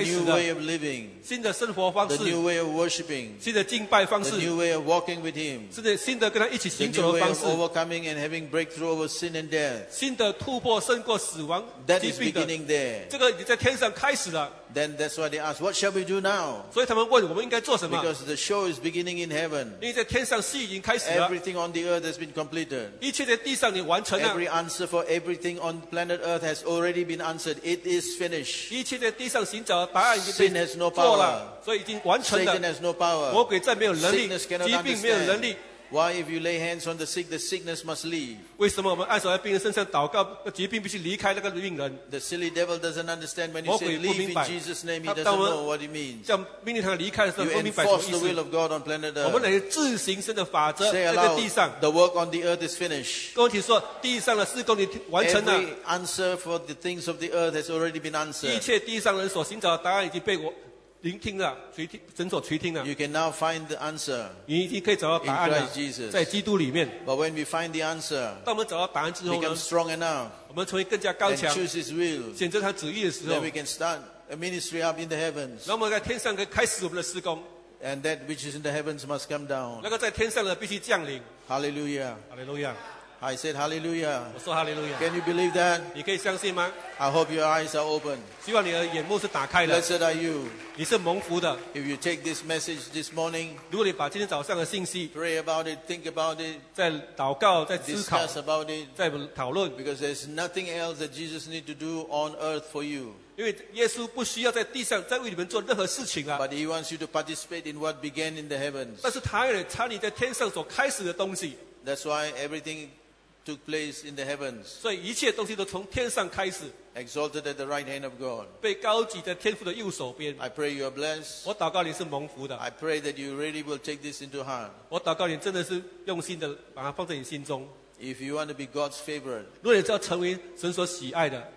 way of living, 新的生活方 the 式， new way of worshiping, 新的敬拜方 the 式， new way of walking with Him, 新的跟他一起 the 行 new 走的 way 方 of 式， overcoming and having breakthrough over sin and death. 新的突破胜过死亡 That 疾 is 病的， beginning there. 这个已经在天上开始了。 Then that's why they ask, what shall we do now? 所以他们问我们应该做什么？ Because the show is beginning in heaven. 因为在天上戏已经开始了， Everything on the earth has been completed. 一切在地上你完成了， Every answer for everything on planet earth has already been answered. It is finished. 一切在地上寻找的答案已经 Sin 被 has no 做了，所以已经完成 Satan 了。 has no power. 魔鬼再没有能力， Sickness cannot 疾病没有能力 understand.。Why, if you lay hands on the sick, the sickness must leave. 为什么我们按手在病人身上祷告，疾病必须离开那个病人？ The silly devil doesn't understand when you 魔 say 鬼不 leave 明 in 白。 Jesus' name. He 他 doesn't 当我们 know what it means. 叫命令他离开的时候， You 不明白什么 enforce 意 the will 思。 of God on planet 我们 earth. 来自行神的法则， Say 在这 aloud, 地上。 the work on the earth is finished. 跟我提说，地上的事工你完成了， Every answer for the things of the earth has already been 一 answered. 切地上人所寻找的答案已经被我聆听了，垂听，神所垂听了。 You can now find the answer. 你已经可以找到答案了 In Christ Jesus， 在基督里面。 But when we find the answer, 当我们找到答案之后呢 become，strong enough, 我们成为更加高 and 强， choose His will, 选择他旨意的时候， then we can start a ministry up in the heavens. 然后我们在天上可以开始我们的施工。 And that which is in the heavens must come down. 那个在天上的必须降临。 Hallelujah. 哈利路亚！ I said hallelujah. 我说哈利路亚。 Can you believe that? 你可以相信吗？ I hope your eyes are open. 希望你的眼目是打开的， Blessed are you. 你是蒙福的。 If you take this message this morning, 如果你把今天早上的信息 pray about it, think about it, 在祷告、在思考、 discuss about it, 在讨论， because there's nothing else that Jesus needs to do on earth for you. 因为耶稣不需要在地上再为你们做任何事情了， But He wants you to participate in what began in the heavens. 但是他也参与在天上所开始的东西， That's why everything took place in the heavens, 所以一切东西都从天上开始， exalted at the right hand of God. 被高举在天父的右手边。 I pray you are blessed. 我祷告你是蒙福的， I pray that you really will take this into heart. 我祷告你真的是用心的把它放在你心中。 If you want to be God's favorite, 如果你要成为神所喜爱的，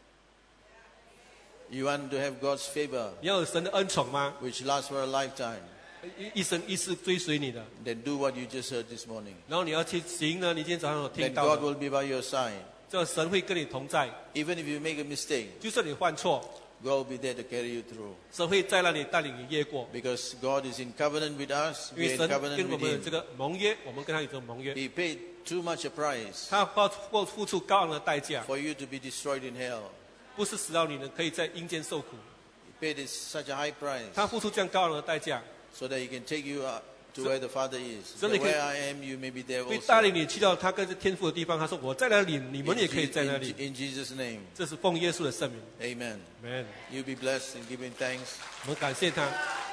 you want to have God's favor, 你要有神的恩宠吗？ which lasts for a lifetime, 一生一世追随你的， then do what you just heard this morning. 然后你要去行呢？你今天早上有听 Then 到 God 的， will be by your side. 这样神会跟你同在。 Even if you make a mistake, 就算你犯错， God will be there to carry you through. 神会在那里带领你越过。 Because God is in covenant with us, 因 we 为 are 神 in covenant 跟我 with 们有 Him. 这个盟约，我们跟他有这个盟约， He paid too much a price 他付出高昂的代价， for you to be destroyed in hell. 不是使到你呢可以在阴间受苦， He paid such a high price 他付出这样高昂的代价， so that He can take you to where the Father is. So That they can- where I am, you may be there 会带 also. 领你去到他跟天父的地方。他说：“我在那里，你们也可以在那里。 In Jesus' name, ” 这是奉耶稣的圣名。 Amen. Amen。 You be blessed and give Him thanks. 我们感谢他。